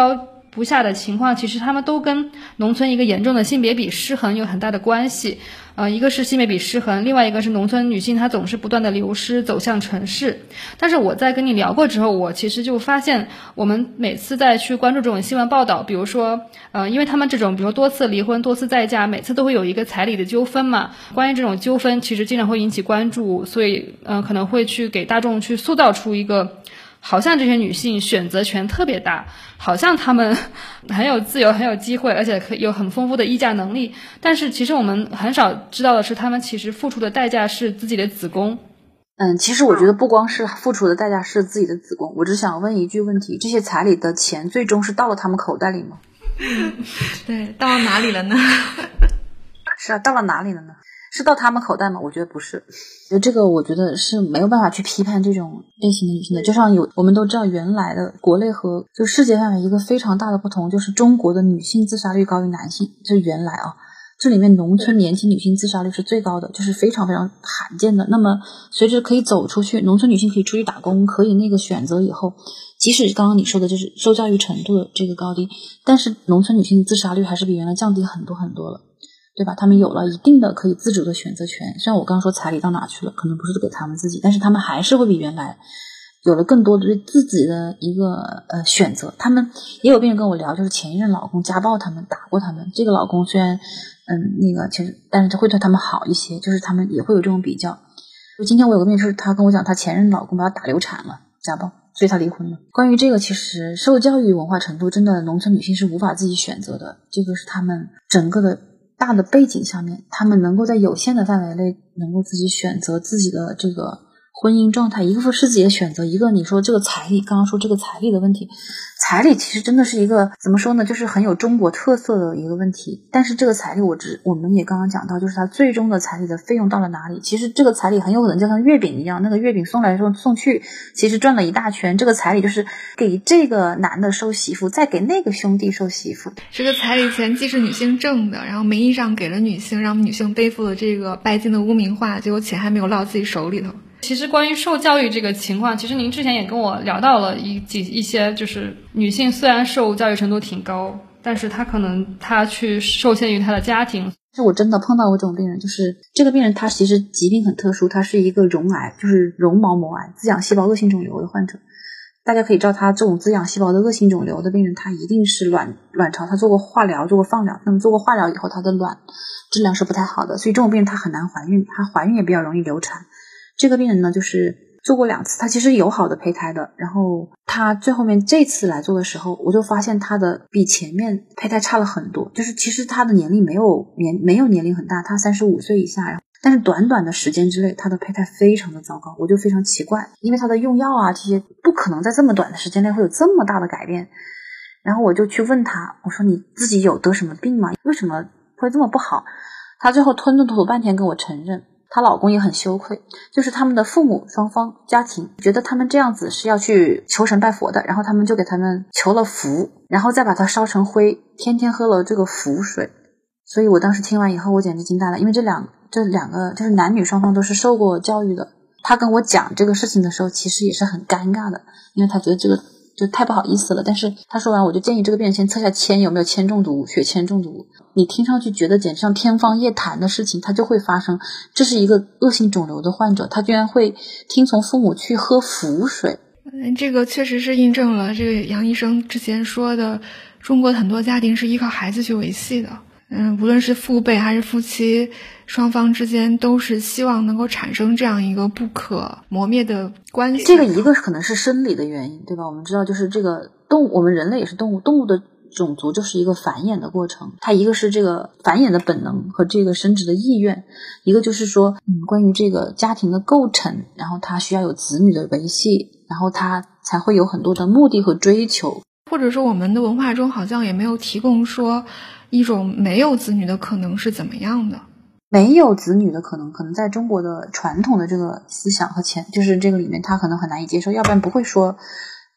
Speaker 1: 不下的情况，其实他们都跟农村一个严重的性别比失衡有很大的关系。呃，一个是性别比失衡，另外一个是农村女性她总是不断的流失走向城市。但是我在跟你聊过之后，我其实就发现，我们每次在去关注这种新闻报道，比如说，呃，因为他们这种比如说多次离婚、多次再嫁，每次都会有一个彩礼的纠纷嘛。关于这种纠纷，其实经常会引起关注，所以呃，可能会去给大众去塑造出一个。好像这些女性选择权特别大，好像她们很有自由很有机会，而且可以有很丰富的议价能力，但是其实我们很少知道的是她们其实付出的代价是自己的子宫。
Speaker 2: 嗯，其实我觉得不光是付出的代价是自己的子宫，我只想问一句问题，这些彩礼的钱最终是到了他们口袋里吗？
Speaker 3: 对，到了哪里了呢？
Speaker 2: 是啊，到了哪里了呢？是到他们口袋吗？我觉得不是。这个我觉得是没有办法去批判这种类型的女性的。就像有我们都知道，原来的国内和就世界范围一个非常大的不同，就是中国的女性自杀率高于男性，这是原来啊。这里面农村年轻女性自杀率是最高的，就是非常非常罕见的。那么随着可以走出去，农村女性可以出去打工，可以那个选择以后，即使刚刚你说的就是受教育程度的这个高低，但是农村女性自杀率还是比原来降低很多很多了。对吧？他们有了一定的可以自主的选择权，虽然我刚刚说彩礼到哪去了，可能不是给他们自己，但是他们还是会比原来有了更多的对自己的一个呃选择。他们也有病人跟我聊，就是前一任老公家暴他们，打过他们，这个老公虽然嗯那个其实但是会对他们好一些，就是他们也会有这种比较。就今天我有个病人是他跟我讲，他前任老公把他打流产了，家暴，所以他离婚了。关于这个，其实受教育文化程度真的农村女性是无法自己选择的，这个是他们整个的大的背景下面，他们能够在有限的范围内能够自己选择自己的这个婚姻状态，一个是自己的选择，一个你说这个彩礼，刚刚说这个彩礼的问题，彩礼其实真的是一个怎么说呢，就是很有中国特色的一个问题。但是这个彩礼我只我们也刚刚讲到，就是它最终的彩礼的费用到了哪里，其实这个彩礼很有可能就像月饼一样，那个月饼送来送送去，其实转了一大圈，这个彩礼就是给这个男的收媳妇，再给那个兄弟收媳妇。
Speaker 3: 这个彩礼钱既是女性挣的，然后名义上给了女性，让女性背负了这个拜金的污名化，结果钱还没有落自己手里头。
Speaker 1: 其实关于受教育这个情况，其实您之前也跟我聊到了一几一些，就是女性虽然受教育程度挺高，但是她可能她去受限于她的家庭。
Speaker 2: 是我真的碰到过这种病人，就是这个病人他其实疾病很特殊，他是一个绒癌，就是绒毛膜癌滋养细胞恶性肿瘤的患者。大家可以知道，他这种滋养细胞的恶性肿瘤的病人，他一定是卵卵巢，他做过化疗，做过放疗，那么做过化疗以后，他的卵质量是不太好的，所以这种病人他很难怀孕，他怀孕也比较容易流产。这个病人呢，就是做过两次，他其实有好的胚胎的，然后他最后面这次来做的时候，我就发现他的比前面胚胎差了很多，就是其实他的年龄没有年没有年龄很大，他三十五岁以下，但是短短的时间之内，他的胚胎非常的糟糕，我就非常奇怪，因为他的用药啊这些不可能在这么短的时间内会有这么大的改变。然后我就去问他，我说你自己有得什么病吗？为什么会这么不好？他最后吞吞吐吐半天跟我承认。她老公也很羞愧，就是他们的父母双方家庭觉得他们这样子是要去求神拜佛的，然后他们就给他们求了符，然后再把它烧成灰，天天喝了这个符水。所以我当时听完以后我简直惊呆了，因为这两这两个就是男女双方都是受过教育的。他跟我讲这个事情的时候其实也是很尴尬的，因为他觉得这个就太不好意思了。但是他说完，我就建议这个病人先测下铅有没有铅中毒，血铅中毒。你听上去觉得简直像天方夜谭的事情，它就会发生。这是一个恶性肿瘤的患者，他居然会听从父母去喝符水。
Speaker 3: 这个确实是印证了这个杨医生之前说的，中国很多家庭是依靠孩子去维系的。嗯，无论是父辈还是夫妻，双方之间都是希望能够产生这样一个不可磨灭的关系。
Speaker 2: 这个一个可能是生理的原因，对吧？我们知道就是这个动物，我们人类也是动物，动物的种族就是一个繁衍的过程，它一个是这个繁衍的本能和这个生殖的意愿，一个就是说嗯，关于这个家庭的构成，然后它需要有子女的维系，然后它才会有很多的目的和追求。
Speaker 3: 或者说我们的文化中好像也没有提供说一种没有子女的可能是怎么样的。
Speaker 2: 没有子女的可能，可能在中国的传统的这个思想和前就是这个里面他可能很难以接受，要不然不会说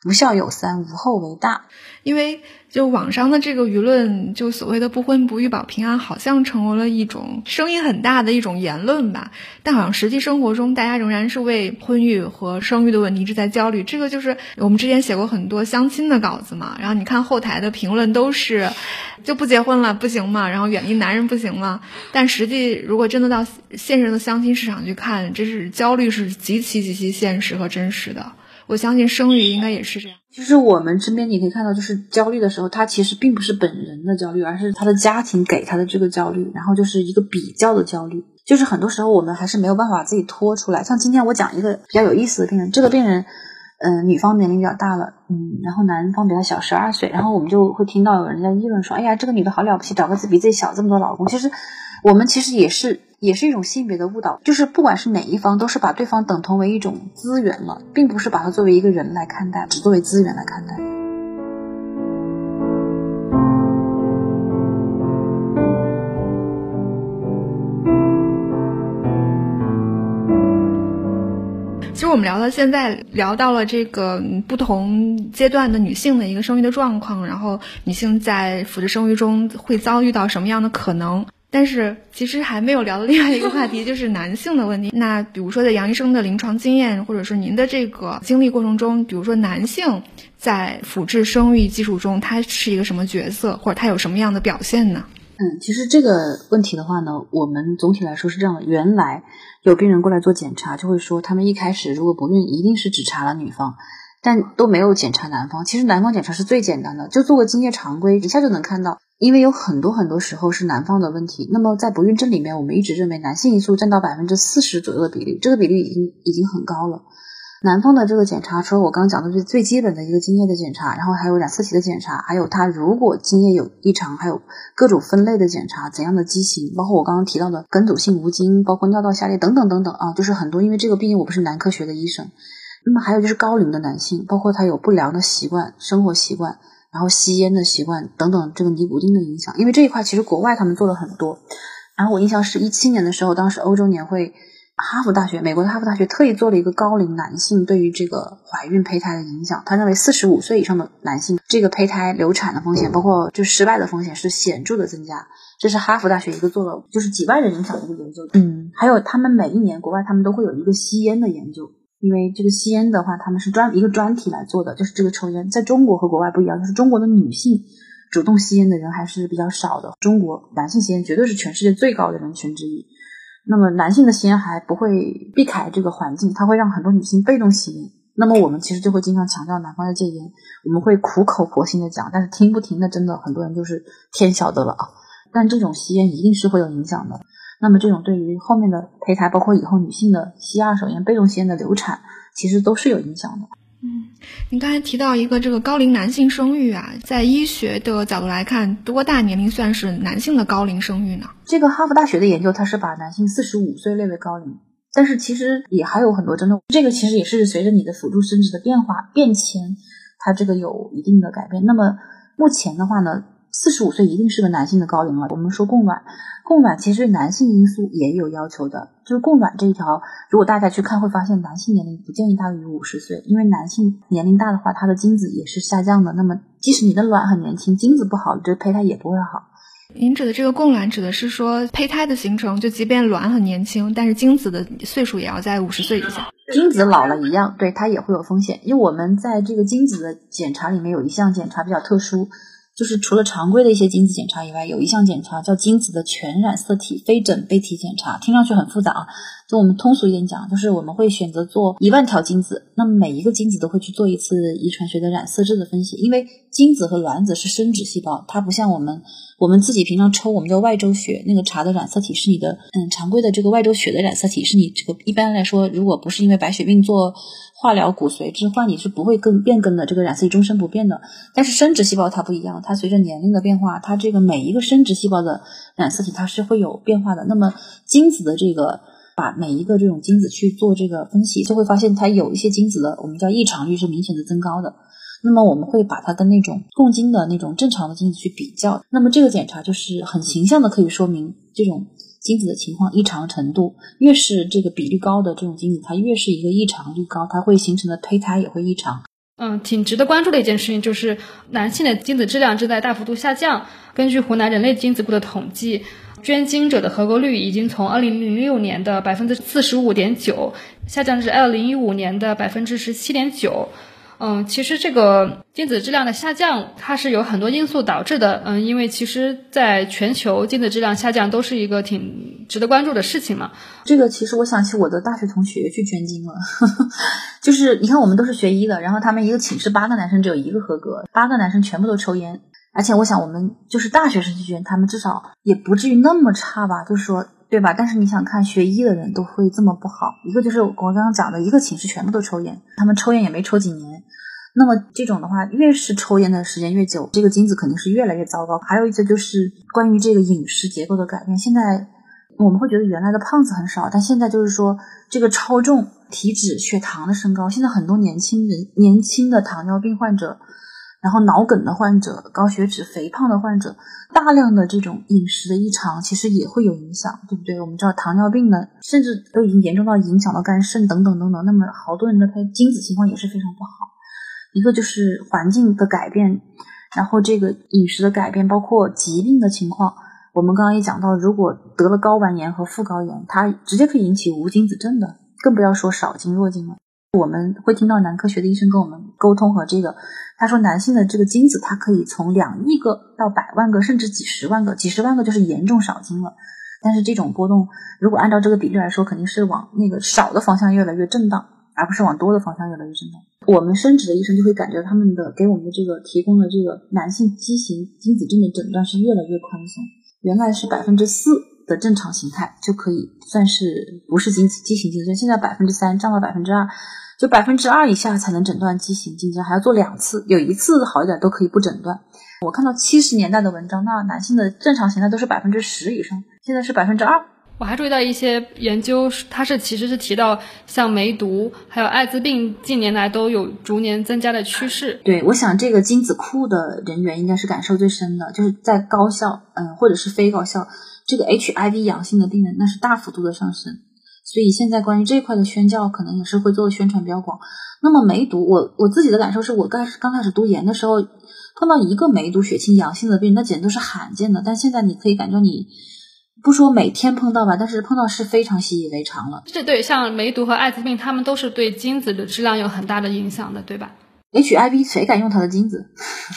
Speaker 2: 不孝有三，无后为大。
Speaker 3: 因为就网上的这个舆论，就所谓的不婚不育保平安，好像成为了一种声音很大的一种言论吧。但好像实际生活中，大家仍然是为婚育和生育的问题一直在焦虑。这个就是我们之前写过很多相亲的稿子嘛，然后你看后台的评论都是就不结婚了不行吗？然后远离男人不行吗？但实际如果真的到现实的相亲市场去看，这是焦虑是极其极其现实和真实的。我相信生育应该也是这样。
Speaker 2: 其实我们身边你可以看到，就是焦虑的时候，他其实并不是本人的焦虑，而是他的家庭给他的这个焦虑，然后就是一个比较的焦虑。就是很多时候我们还是没有办法把自己拖出来。像今天我讲一个比较有意思的病人，这个病人嗯、呃，女方年龄比较大了，嗯，然后男方比他小十二岁，然后我们就会听到有人在议论说，哎呀，这个女的好了不起，找个比自己小这么多老公。其实我们其实也是也是一种性别的误导，就是不管是哪一方，都是把对方等同为一种资源了，并不是把它作为一个人来看待，只作为资源来看待。
Speaker 3: 其实我们聊到现在，聊到了这个不同阶段的女性的一个生育的状况，然后女性在辅助生育中会遭遇到什么样的可能。但是其实还没有聊到另外一个话题，就是男性的问题。那比如说在杨医生的临床经验，或者是您的这个经历过程中，比如说男性在辅助生育技术中，他是一个什么角色，或者他有什么样的表现呢？
Speaker 2: 嗯，其实这个问题的话呢，我们总体来说是这样的。原来有病人过来做检查，就会说他们一开始如果不孕，一定是只查了女方，但都没有检查男方。其实男方检查是最简单的，就做个精液常规，一下就能看到。因为有很多很多时候是男方的问题。那么在不孕症里面，我们一直认为男性因素占到百分之四十左右的比例，这个比例已经已经很高了。男方的这个检查，除了我刚刚讲的最最基本的一个精液的检查，然后还有染色体的检查，还有他如果精液有异常，还有各种分类的检查，怎样的畸形，包括我刚刚提到的梗阻性无精，包括尿道下裂等等等等啊，就是很多。因为这个毕竟我不是男科学的医生。那么还有就是高龄的男性，包括他有不良的习惯，生活习惯，然后吸烟的习惯等等，这个尼古丁的影响。因为这一块其实国外他们做了很多。然后我印象是一七年的时候，当时欧洲年会，哈佛大学，美国的哈佛大学特意做了一个高龄男性对于这个怀孕胚胎的影响。他认为四十五岁以上的男性，这个胚胎流产的风险，包括就失败的风险是显著的增加。这是哈佛大学一个做了就是几万人影响的一个研究。嗯，还有他们每一年国外他们都会有一个吸烟的研究。因为这个吸烟的话，他们是专一个专题来做的，就是这个抽烟，在中国和国外不一样，就是中国的女性主动吸烟的人还是比较少的，中国男性吸烟绝对是全世界最高的人群之一。那么男性的吸烟还不会避开这个环境，它会让很多女性被动吸烟。那么我们其实就会经常强调男方要戒烟，我们会苦口婆心的讲，但是听不听的真的很多人就是天晓得了啊。但这种吸烟一定是会有影响的。那么这种对于后面的胚胎，包括以后女性的吸二手烟、被动吸烟的流产，其实都是有影响的。
Speaker 3: 嗯，您刚才提到一个这个高龄男性生育啊，在医学的角度来看，多大年龄算是男性的高龄生育呢？
Speaker 2: 这个哈佛大学的研究，它是把男性四十五岁列为高龄，但是其实也还有很多真的，这个其实也是随着你的辅助生殖的变化变迁，它这个有一定的改变。那么目前的话呢，四十五岁一定是个男性的高龄了。我们说供卵，供卵其实男性因素也有要求的，就是供卵这一条，如果大家去看会发现男性年龄不建议大于五十岁，因为男性年龄大的话，他的精子也是下降的。那么即使你的卵很年轻，精子不好，这胚胎也不会好。
Speaker 3: 您指的这个供卵指的是说胚胎的形成，就即便卵很年轻，但是精子的岁数也要在五十岁以下。
Speaker 2: 精子老了一样，对，它也会有风险。因为我们在这个精子的检查里面有一项检查比较特殊，就是除了常规的一些精子检查以外，有一项检查叫精子的全染色体非整胚体检查。听上去很复杂啊，就我们通俗一点讲，就是我们会选择做一万条精子，那么每一个精子都会去做一次遗传学的染色质的分析。因为精子和卵子是生殖细胞，它不像我们我们自己平常抽我们叫外周血，那个查的染色体是你的嗯常规的这个外周血的染色体，是你这个一般来说如果不是因为白血病做化疗骨髓置换，你是不会更变更的，这个染色体终身不变的。但是生殖细胞它不一样，它随着年龄的变化，它这个每一个生殖细胞的染色体它是会有变化的。那么精子的这个把每一个这种精子去做这个分析，就会发现它有一些精子的我们叫异常率是明显的增高的。那么我们会把它跟那种共精的那种正常的精子去比较，那么这个检查就是很形象的可以说明这种精子的情况异常程度，越是这个比率高的这种精子，它越是一个异常率高，它会形成的胚胎也会异常。
Speaker 1: 嗯，挺值得关注的一件事情就是男性的精子质量正在大幅度下降。根据湖南人类精子库的统计，捐精者的合格率已经从二零零六年的 百分之四十五点九 下降至二零一五年的 百分之十七点九。嗯，其实这个精子质量的下降它是有很多因素导致的。嗯，因为其实在全球精子质量下降都是一个挺值得关注的事情嘛。
Speaker 2: 这个其实我想起我的大学同学去捐精了就是你看我们都是学医的，然后他们一个寝室八个男生只有一个合格，八个男生全部都抽烟。而且我想我们就是大学生去捐，他们至少也不至于那么差吧，就是说对吧？但是你想看学医的人都会这么不好，一个就是我刚刚讲的一个寝室全部都抽烟，他们抽烟也没抽几年。那么这种的话，越是抽烟的时间越久，这个精子肯定是越来越糟糕。还有一个就是关于这个饮食结构的改变，现在我们会觉得原来的胖子很少，但现在就是说这个超重、体脂、血糖的升高，现在很多年轻人、年轻的糖尿病患者，然后脑梗的患者、高血脂、肥胖的患者，大量的这种饮食的异常其实也会有影响，对不对？我们知道糖尿病呢，甚至都已经严重到影响到肝肾等等等等，那么好多人的他精子情况也是非常不好。一个就是环境的改变，然后这个饮食的改变，包括疾病的情况。我们刚刚也讲到，如果得了睾丸炎和副睾炎，它直接可以引起无精子症的，更不要说少精弱精了。我们会听到男科学的医生跟我们沟通和这个，他说男性的这个精子它可以从两亿个到百万个，甚至几十万个，几十万个就是严重少精了。但是这种波动如果按照这个比例来说，肯定是往那个少的方向越来越震荡，而不是往多的方向越来越震荡。我们生殖的医生就会感觉他们的给我们的这个提供的这个男性畸形精子症的诊断是越来越宽松，原来是 百分之四 的正常形态就可以算是不是畸畸形精子症，现在 百分之三 降到 百分之二， 就 百分之二 以下才能诊断畸形精子症，还要做两次，有一次好一点都可以不诊断。我看到七十年代的文章，那男性的正常形态都是 百分之十 以上，现在是 百分之二。
Speaker 1: 我还注意到一些研究，它是其实是提到像梅毒还有艾滋病近年来都有逐年增加的趋势。
Speaker 2: 对，我想这个精子库的人员应该是感受最深的，就是在高校嗯，或者是非高校，这个 H I V 阳性的病人那是大幅度的上升，所以现在关于这一块的宣教可能也是会做宣传比较广。那么梅毒，我我自己的感受是我刚刚开始读研的时候碰到一个梅毒血清阳性的病人，那简直都是罕见的，但现在你可以感觉你不说每天碰到吧，但是碰到是非常习以为常了。
Speaker 1: 这对像梅毒和艾滋病他们都是对精子的质量有很大的影响的，对吧？
Speaker 2: H I V 谁敢用他的精子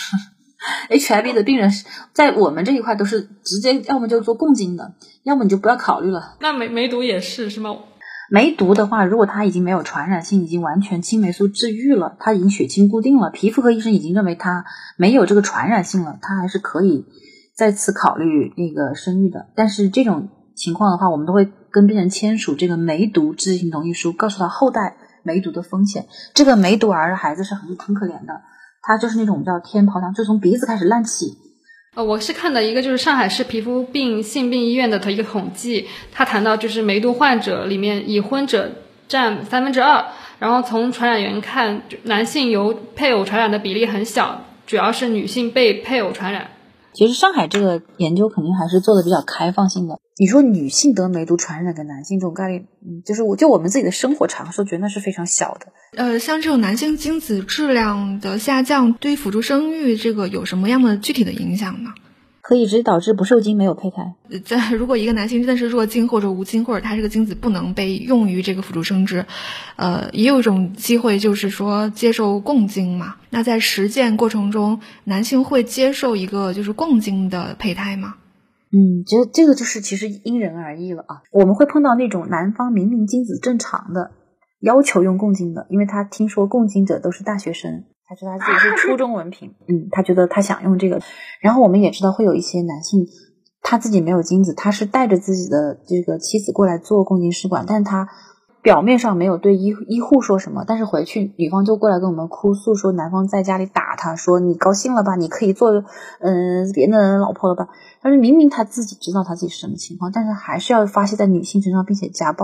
Speaker 2: H I V 的病人在我们这一块都是直接要么就做共精的，要么你就不要考虑了。
Speaker 1: 那梅梅毒也是是吗？
Speaker 2: 梅毒的话，如果它已经没有传染性，已经完全青霉素治愈了，它已经血清固定了，皮肤科医生已经认为它没有这个传染性了，它还是可以再次考虑那个生育的。但是这种情况的话，我们都会跟病人签署这个梅毒知情同意书，告诉他后代梅毒的风险。这个梅毒儿的孩子是很很可怜的，他就是那种叫天跑堂，就从鼻子开始烂起。
Speaker 1: 呃，我是看的一个就是上海市皮肤病性病医院的一个统计，他谈到就是梅毒患者里面已婚者占三分之二，然后从传染源看，男性由配偶传染的比例很小，主要是女性被配偶传染。
Speaker 2: 其实上海这个研究肯定还是做的比较开放性的。你说女性得梅毒传染给男性这种概率，嗯，就是我就我们自己的生活常识觉得那是非常小的。
Speaker 3: 呃，像这种男性精子质量的下降，对于辅助生育这个有什么样的具体的影响呢？
Speaker 2: 可以直接导致不受精没有胚胎。
Speaker 3: 在如果一个男性真的是弱精或者无精，或者他这个精子不能被用于这个辅助生殖，呃，也有一种机会就是说接受共精嘛。那在实践过程中，男性会接受一个就是共精的胚胎吗？
Speaker 2: 嗯，这这个就是其实因人而异了啊。我们会碰到那种男方明明精子正常的，要求用共精的，因为他听说共精者都是大学生。他觉得他自己是初中文凭，嗯，他觉得他想用这个。然后我们也知道会有一些男性，他自己没有精子，他是带着自己的这个妻子过来做共精试管，但是他表面上没有对医医护说什么，但是回去女方就过来跟我们哭诉说男方在家里打他，说你高兴了吧，你可以做嗯别人老婆了吧。但是明明他自己知道他自己是什么情况，但是还是要发泄在女性身上，并且家暴。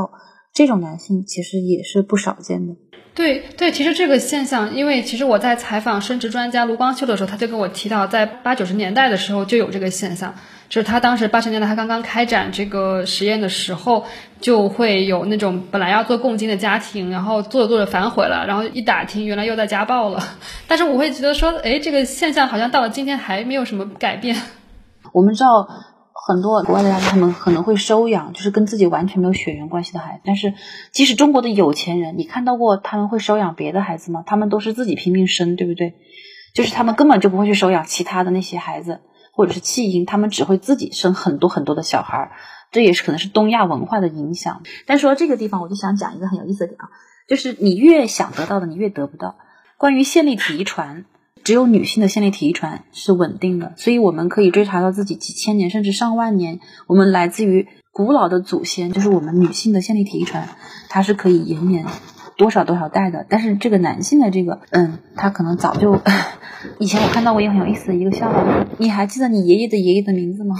Speaker 2: 这种男性其实也是不少见的。
Speaker 1: 对对，其实这个现象，因为其实我在采访生殖专家卢光修的时候，他就跟我提到，在八九十年代的时候就有这个现象，就是他当时八十年代他刚刚开展这个实验的时候，就会有那种本来要做共经的家庭，然后做着做着反悔了，然后一打听原来又在家暴了。但是我会觉得说，哎，这个现象好像到了今天还没有什么改变。
Speaker 2: 我们知道很多国外的家庭他们可能会收养就是跟自己完全没有血缘关系的孩子，但是即使中国的有钱人，你看到过他们会收养别的孩子吗？他们都是自己拼命生，对不对？就是他们根本就不会去收养其他的那些孩子或者是弃婴，他们只会自己生很多很多的小孩，这也是可能是东亚文化的影响。但说到这个地方我就想讲一个很有意思的点啊，就是你越想得到的你越得不到。关于线粒体遗传，只有女性的线粒体遗传是稳定的，所以我们可以追查到自己几千年甚至上万年，我们来自于古老的祖先，就是我们女性的线粒体遗传，它是可以延绵多少多少代的。但是这个男性的这个嗯，他可能早就以前我看到过一个很有意思的一个笑话，就是你还记得你爷爷的爷爷的名字吗？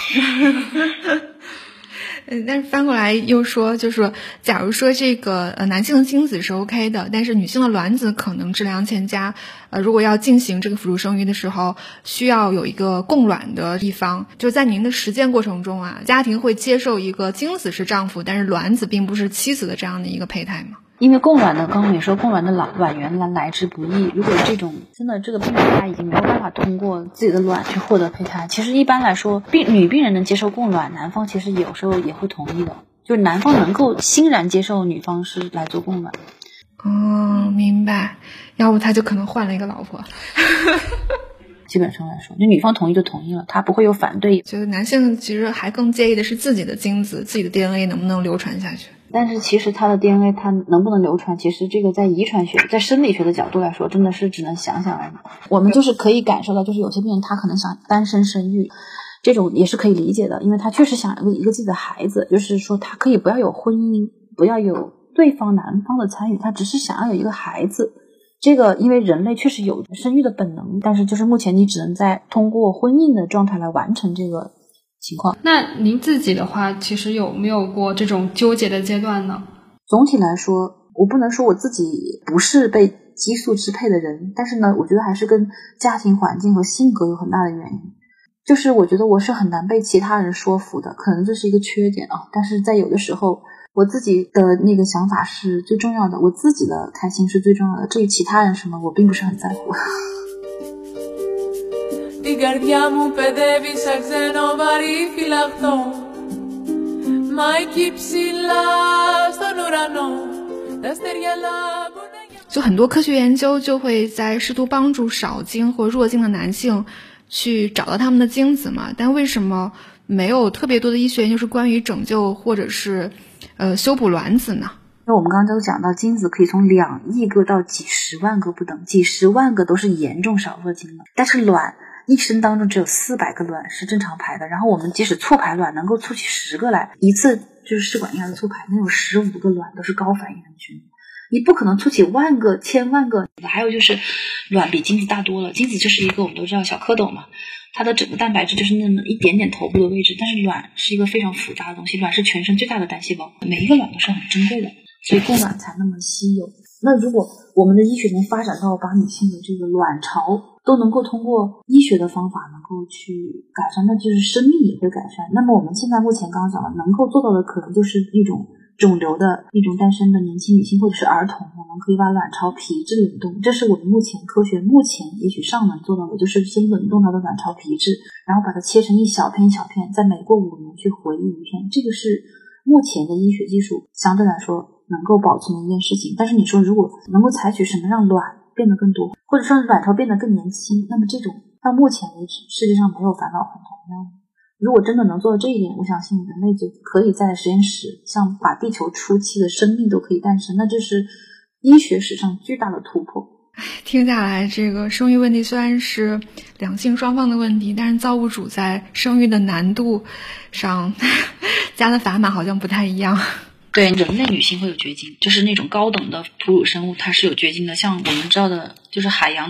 Speaker 3: 嗯，但是翻过来又说，就是说假如说这个呃男性的精子是 OK 的，但是女性的卵子可能质量欠佳，呃，如果要进行这个辅助生育的时候，需要有一个供卵的地方。就在您的实践过程中啊，家庭会接受一个精子是丈夫，但是卵子并不是妻子的这样的一个胚胎吗？
Speaker 2: 因为供卵的，刚刚也说供卵的卵卵源来来之不易，如果这种真的这个病人他已经没有办法通过自己的卵去获得胚胎，其实一般来说病女病人能接受供卵，男方其实有时候也会同意的，就是男方能够欣然接受女方是来做供卵。
Speaker 3: 哦，明白，要不他就可能换了一个老婆。
Speaker 2: 基本上来说，就女方同意就同意了，他不会有反对。
Speaker 3: 就是男性其实还更介意的是自己的精子，自己的 D N A 能不能流传下去。
Speaker 2: 但是其实他的 D N A 他能不能流传，其实这个在遗传学在生理学的角度来说真的是只能想想而已。我们就是可以感受到，就是有些病人他可能想单身生育，这种也是可以理解的，因为他确实想有一个自己的孩子，就是说他可以不要有婚姻，不要有对方男方的参与，他只是想要有一个孩子。这个因为人类确实有生育的本能，但是就是目前你只能在通过婚姻的状态来完成这个情况。
Speaker 1: 那您自己的话其实有没有过这种纠结的阶段呢？
Speaker 2: 总体来说我不能说我自己不是被激素支配的人，但是呢我觉得还是跟家庭环境和性格有很大的原因，就是我觉得我是很难被其他人说服的，可能这是一个缺点啊。但是在有的时候我自己的那个想法是最重要的，我自己的开心是最重要的，至于其他人什么我并不是很在乎。Την καρδιά μου παιδεύει σαν ξένο βαρύ φυλαχτό, μα εκεί ψηλά στον ουρανό τα αστέρια λάμπουν.
Speaker 3: 就很多科学研究就会在试图帮助少精或弱精的男性去找到他们的精子嘛，但为什么没有特别多的医学研究是关于拯救或者是呃修补卵子呢？
Speaker 2: 因为我们刚刚都讲到精子可以从两亿个到几十万个不等，几十万个都是严重少弱精的，但是卵一生当中只有四百个卵是正常排的，然后我们即使促排卵能够促起十个来，一次就是试管婴儿的促排能有十五个卵都是高反应人群，你不可能促起万个千万个。还有就是卵比精子大多了，精子就是一个我们都知道小蝌蚪嘛，它的整个蛋白质就是那么一点点头部的位置，但是卵是一个非常复杂的东西，卵是全身最大的单细胞，每一个卵都是很珍贵的，所以供卵才那么稀有。那如果我们的医学能发展到把女性的这个卵巢都能够通过医学的方法能够去改善，那就是生命也会改善。那么我们现在目前刚刚讲的能够做到的可能就是一种肿瘤的一种诞生的年轻女性或者是儿童，我们可以把卵巢皮质冷冻，这是我们目前科学目前也许上能做到的，就是先冷冻它的卵巢皮质，然后把它切成一小片一小片，再每过五年去回忆一片，这个是目前的医学技术相对来说能够保存的一件事情。但是你说如果能够采取什么让卵变得更多，或者说卵巢变得更年轻，那么这种到目前为止世界上没有返老还童的药物。如果真的能做到这一点，我相信人类就可以在实验室像把地球初期的生命都可以诞生，那这是医学史上巨大的突破。
Speaker 3: 听下来，这个生育问题虽然是两性双方的问题，但是造物主在生育的难度上加的砝码好像不太一样。
Speaker 2: 对，人类女性会有绝经，就是那种高等的哺乳生物它是有绝经的，像我们知道的就是海洋的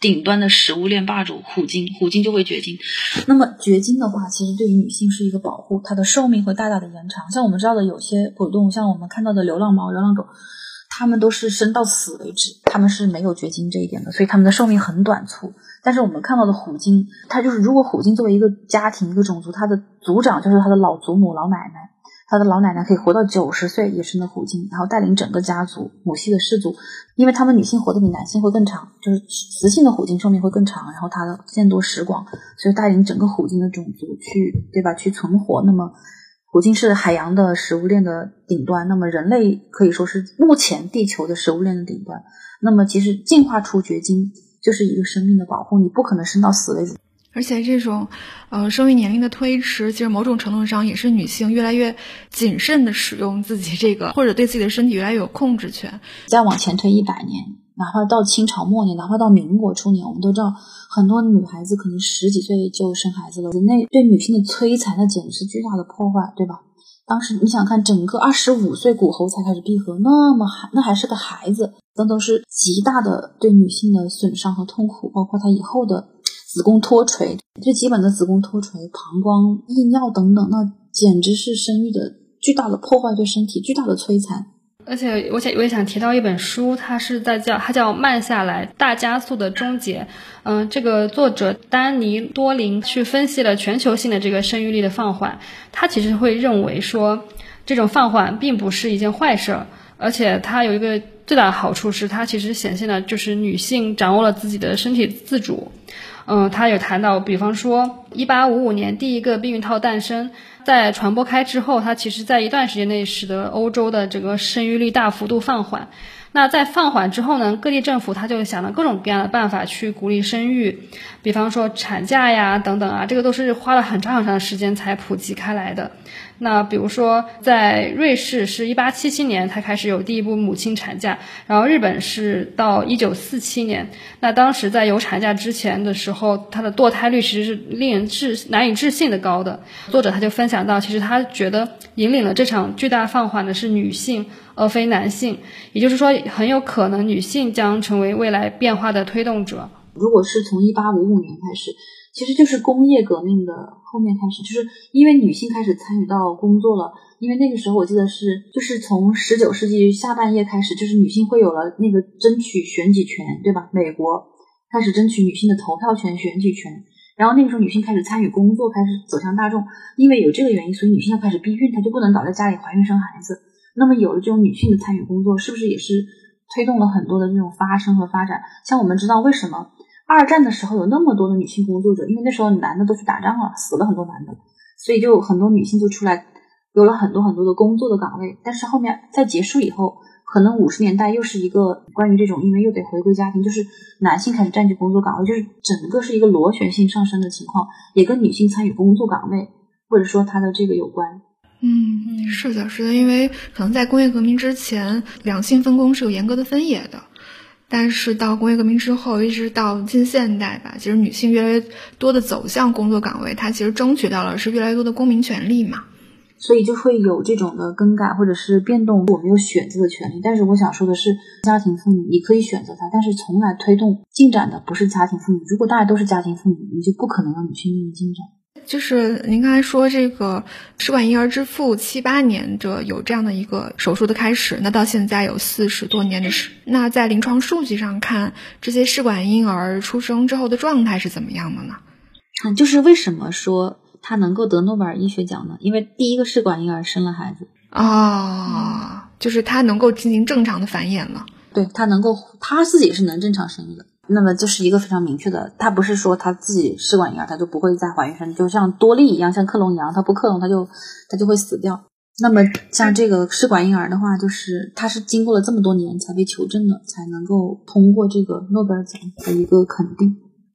Speaker 2: 顶端的食物链霸主虎鲸，虎鲸就会绝经。那么绝经的话，其实对于女性是一个保护，它的寿命会大大的延长。像我们知道的有些狗动物，像我们看到的流浪猫、流浪狗，它们都是生到死为止，它们是没有绝经这一点的，所以它们的寿命很短促。但是我们看到的虎鲸，它就是如果虎鲸作为一个家庭一个种族，它的族长就是它的老祖母老奶奶，他的老奶奶可以活到九十岁，野生的虎鲸，然后带领整个家族母系的氏族，因为他们女性活得比男性会更长，就是雌性的虎鲸寿命会更长，然后它的见多识广，所以带领整个虎鲸的种族去，对吧，去存活。那么虎鲸是海洋的食物链的顶端，那么人类可以说是目前地球的食物链的顶端。那么其实进化出绝经就是一个生命的保护，你不可能生到死为止。
Speaker 3: 而且这种呃生育年龄的推迟，其实某种程度上也是女性越来越谨慎的使用自己这个，或者对自己的身体越来越有控制权。
Speaker 2: 再往前推一百年，哪怕到清朝末年，哪怕到民国初年，我们都知道很多女孩子可能十几岁就生孩子了，人类对女性的摧残那简直是巨大的破坏，对吧？当时你想看，整个二十五岁骨骺才开始闭合，那么还那还是个孩子，那都是极大的对女性的损伤和痛苦，包括她以后的子宫脱垂，最基本的子宫脱垂、膀胱、溢尿等等，那简直是生育的巨大的破坏，对身体巨大的摧残。
Speaker 1: 而且我想我也想提到一本书，它是在叫它叫慢下来大加速的终结。嗯，这个作者丹尼多林去分析了全球性的这个生育力的放缓，他其实会认为说这种放缓并不是一件坏事，而且它有一个最大的好处是它其实显现了就是女性掌握了自己的身体自主。嗯，他有谈到比方说一八五五年第一个避孕套诞生，在传播开之后，它其实在一段时间内使得欧洲的整个生育率大幅度放缓。那在放缓之后呢，各地政府他就想了各种各样的办法去鼓励生育，比方说产假呀等等啊，这个都是花了很长很长的时间才普及开来的。那比如说在瑞士是一八七七年才开始有第一部母亲产假，然后日本是到一九四七年。那当时在有产假之前的时候，它的堕胎率其实是令人置难以置信的高的。作者他就分享到，其实他觉得引领了这场巨大放缓的是女性而非男性，也就是说很有可能女性将成为未来变化的推动者。
Speaker 2: 如果是从一八五五年开始，其实就是工业革命的后面开始，就是因为女性开始参与到工作了，因为那个时候我记得是就是从十九世纪下半叶开始，就是女性会有了那个争取选举权，对吧？美国开始争取女性的投票权、选举权，然后那个时候女性开始参与工作，开始走向大众，因为有这个原因，所以女性要开始避孕，她就不能倒在家里怀孕生孩子。那么有了这种女性的参与工作，是不是也是推动了很多的这种发生和发展？像我们知道为什么二战的时候有那么多的女性工作者，因为那时候男的都去打仗了，死了很多男的，所以就很多女性就出来，有了很多很多的工作的岗位。但是后面在结束以后，可能五十年代又是一个关于这种，因为又得回归家庭，就是男性开始占据工作岗位，就是整个是一个螺旋性上升的情况，也跟女性参与工作岗位或者说她的这个有关。
Speaker 3: 嗯，是的，是的，因为可能在工业革命之前，两性分工是有严格的分野的。但是到工业革命之后，一直到近现代吧，其实女性越来越多的走向工作岗位，她其实争取到了是越来越多的公民权利嘛，
Speaker 2: 所以就会有这种的更改或者是变动，我们有选择的权利。但是我想说的是，家庭妇女你可以选择它，但是从来推动进展的不是家庭妇女。如果大家都是家庭妇女，你就不可能有女性命运进展。
Speaker 3: 就是您刚才说这个试管婴儿之父七八年这有这样的一个手术的开始，那到现在有四十多年的时，那在临床数据上看，这些试管婴儿出生之后的状态是怎么样的呢？
Speaker 2: 嗯，就是为什么说他能够得诺贝尔医学奖呢？因为第一个试管婴儿生了孩子
Speaker 3: 啊、哦，就是他能够进行正常的繁衍了。
Speaker 2: 对，他能够他自己是能正常生育的。那么这是一个非常明确的，他不是说他自己试管婴儿他就不会再怀孕生，就像多利一样，像克隆一样，他不克隆他就他就会死掉。那么像这个试管婴儿的话，就是他是经过了这么多年才被求证的，才能够通过这个诺贝尔奖的一个肯定。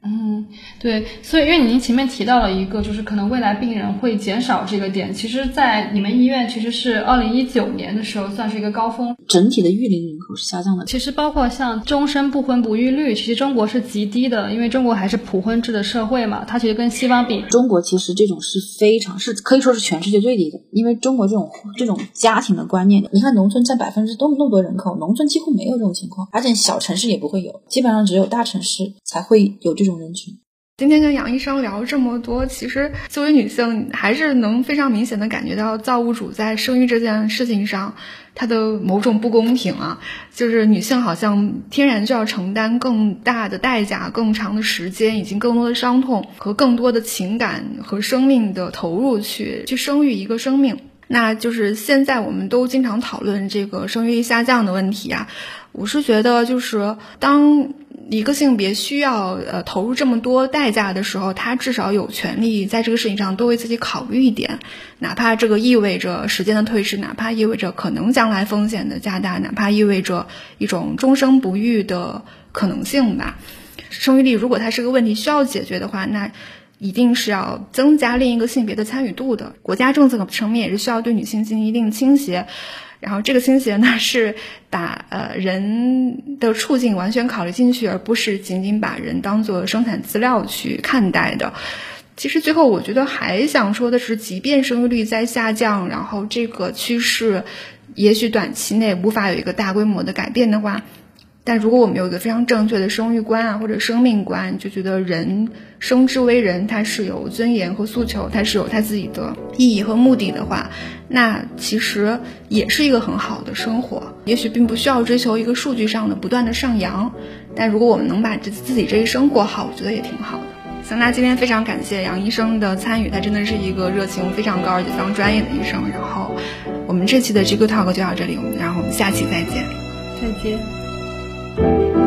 Speaker 1: 嗯，对，所以因为您前面提到了一个，就是可能未来病人会减少这个点，其实在你们医院其实是二零一九年的时候算是一个高峰，
Speaker 2: 整体的育龄人口是下降的。
Speaker 1: 其实包括像终身不婚不育率，其实中国是极低的，因为中国还是普婚制的社会嘛，它其实跟西方比，
Speaker 2: 中国其实这种是非常是可以说是全世界最低的，因为中国这种这种家庭的观念，你看农村占百分之多那么多人口，农村几乎没有这种情况，而且小城市也不会有，基本上只有大城市才会有这种人群。
Speaker 3: 今天跟杨医生聊这么多，其实作为女性还是能非常明显的感觉到造物主在生育这件事情上它的某种不公平啊，就是女性好像天然就要承担更大的代价、更长的时间以及更多的伤痛和更多的情感和生命的投入去去生育一个生命。那就是现在我们都经常讨论这个生育力下降的问题啊，我是觉得就是当一个性别需要呃投入这么多代价的时候，他至少有权利在这个事情上多为自己考虑一点，哪怕这个意味着时间的推迟，哪怕意味着可能将来风险的加大，哪怕意味着一种终生不育的可能性吧。生育力如果它是个问题需要解决的话，那一定是要增加另一个性别的参与度的，国家政策层面也是需要对女性进行一定倾斜，然后这个倾斜呢是把呃人的处境完全考虑进去，而不是仅仅把人当作生产资料去看待的。其实最后我觉得还想说的是，即便生育率在下降，然后这个趋势也许短期内无法有一个大规模的改变的话，但如果我们有一个非常正确的生育观啊，或者生命观，就觉得人生之为人，他是有尊严和诉求，他是有他自己的意义和目的的话，那其实也是一个很好的生活。也许并不需要追求一个数据上的不断的上扬，但如果我们能把自己这一生活好，我觉得也挺好的。行，那今天非常感谢杨医生的参与，他真的是一个热情非常高而且非常专业的医生。然后我们这期的 G Q Talk 就到这里，然后我们下期再见。
Speaker 1: 再见。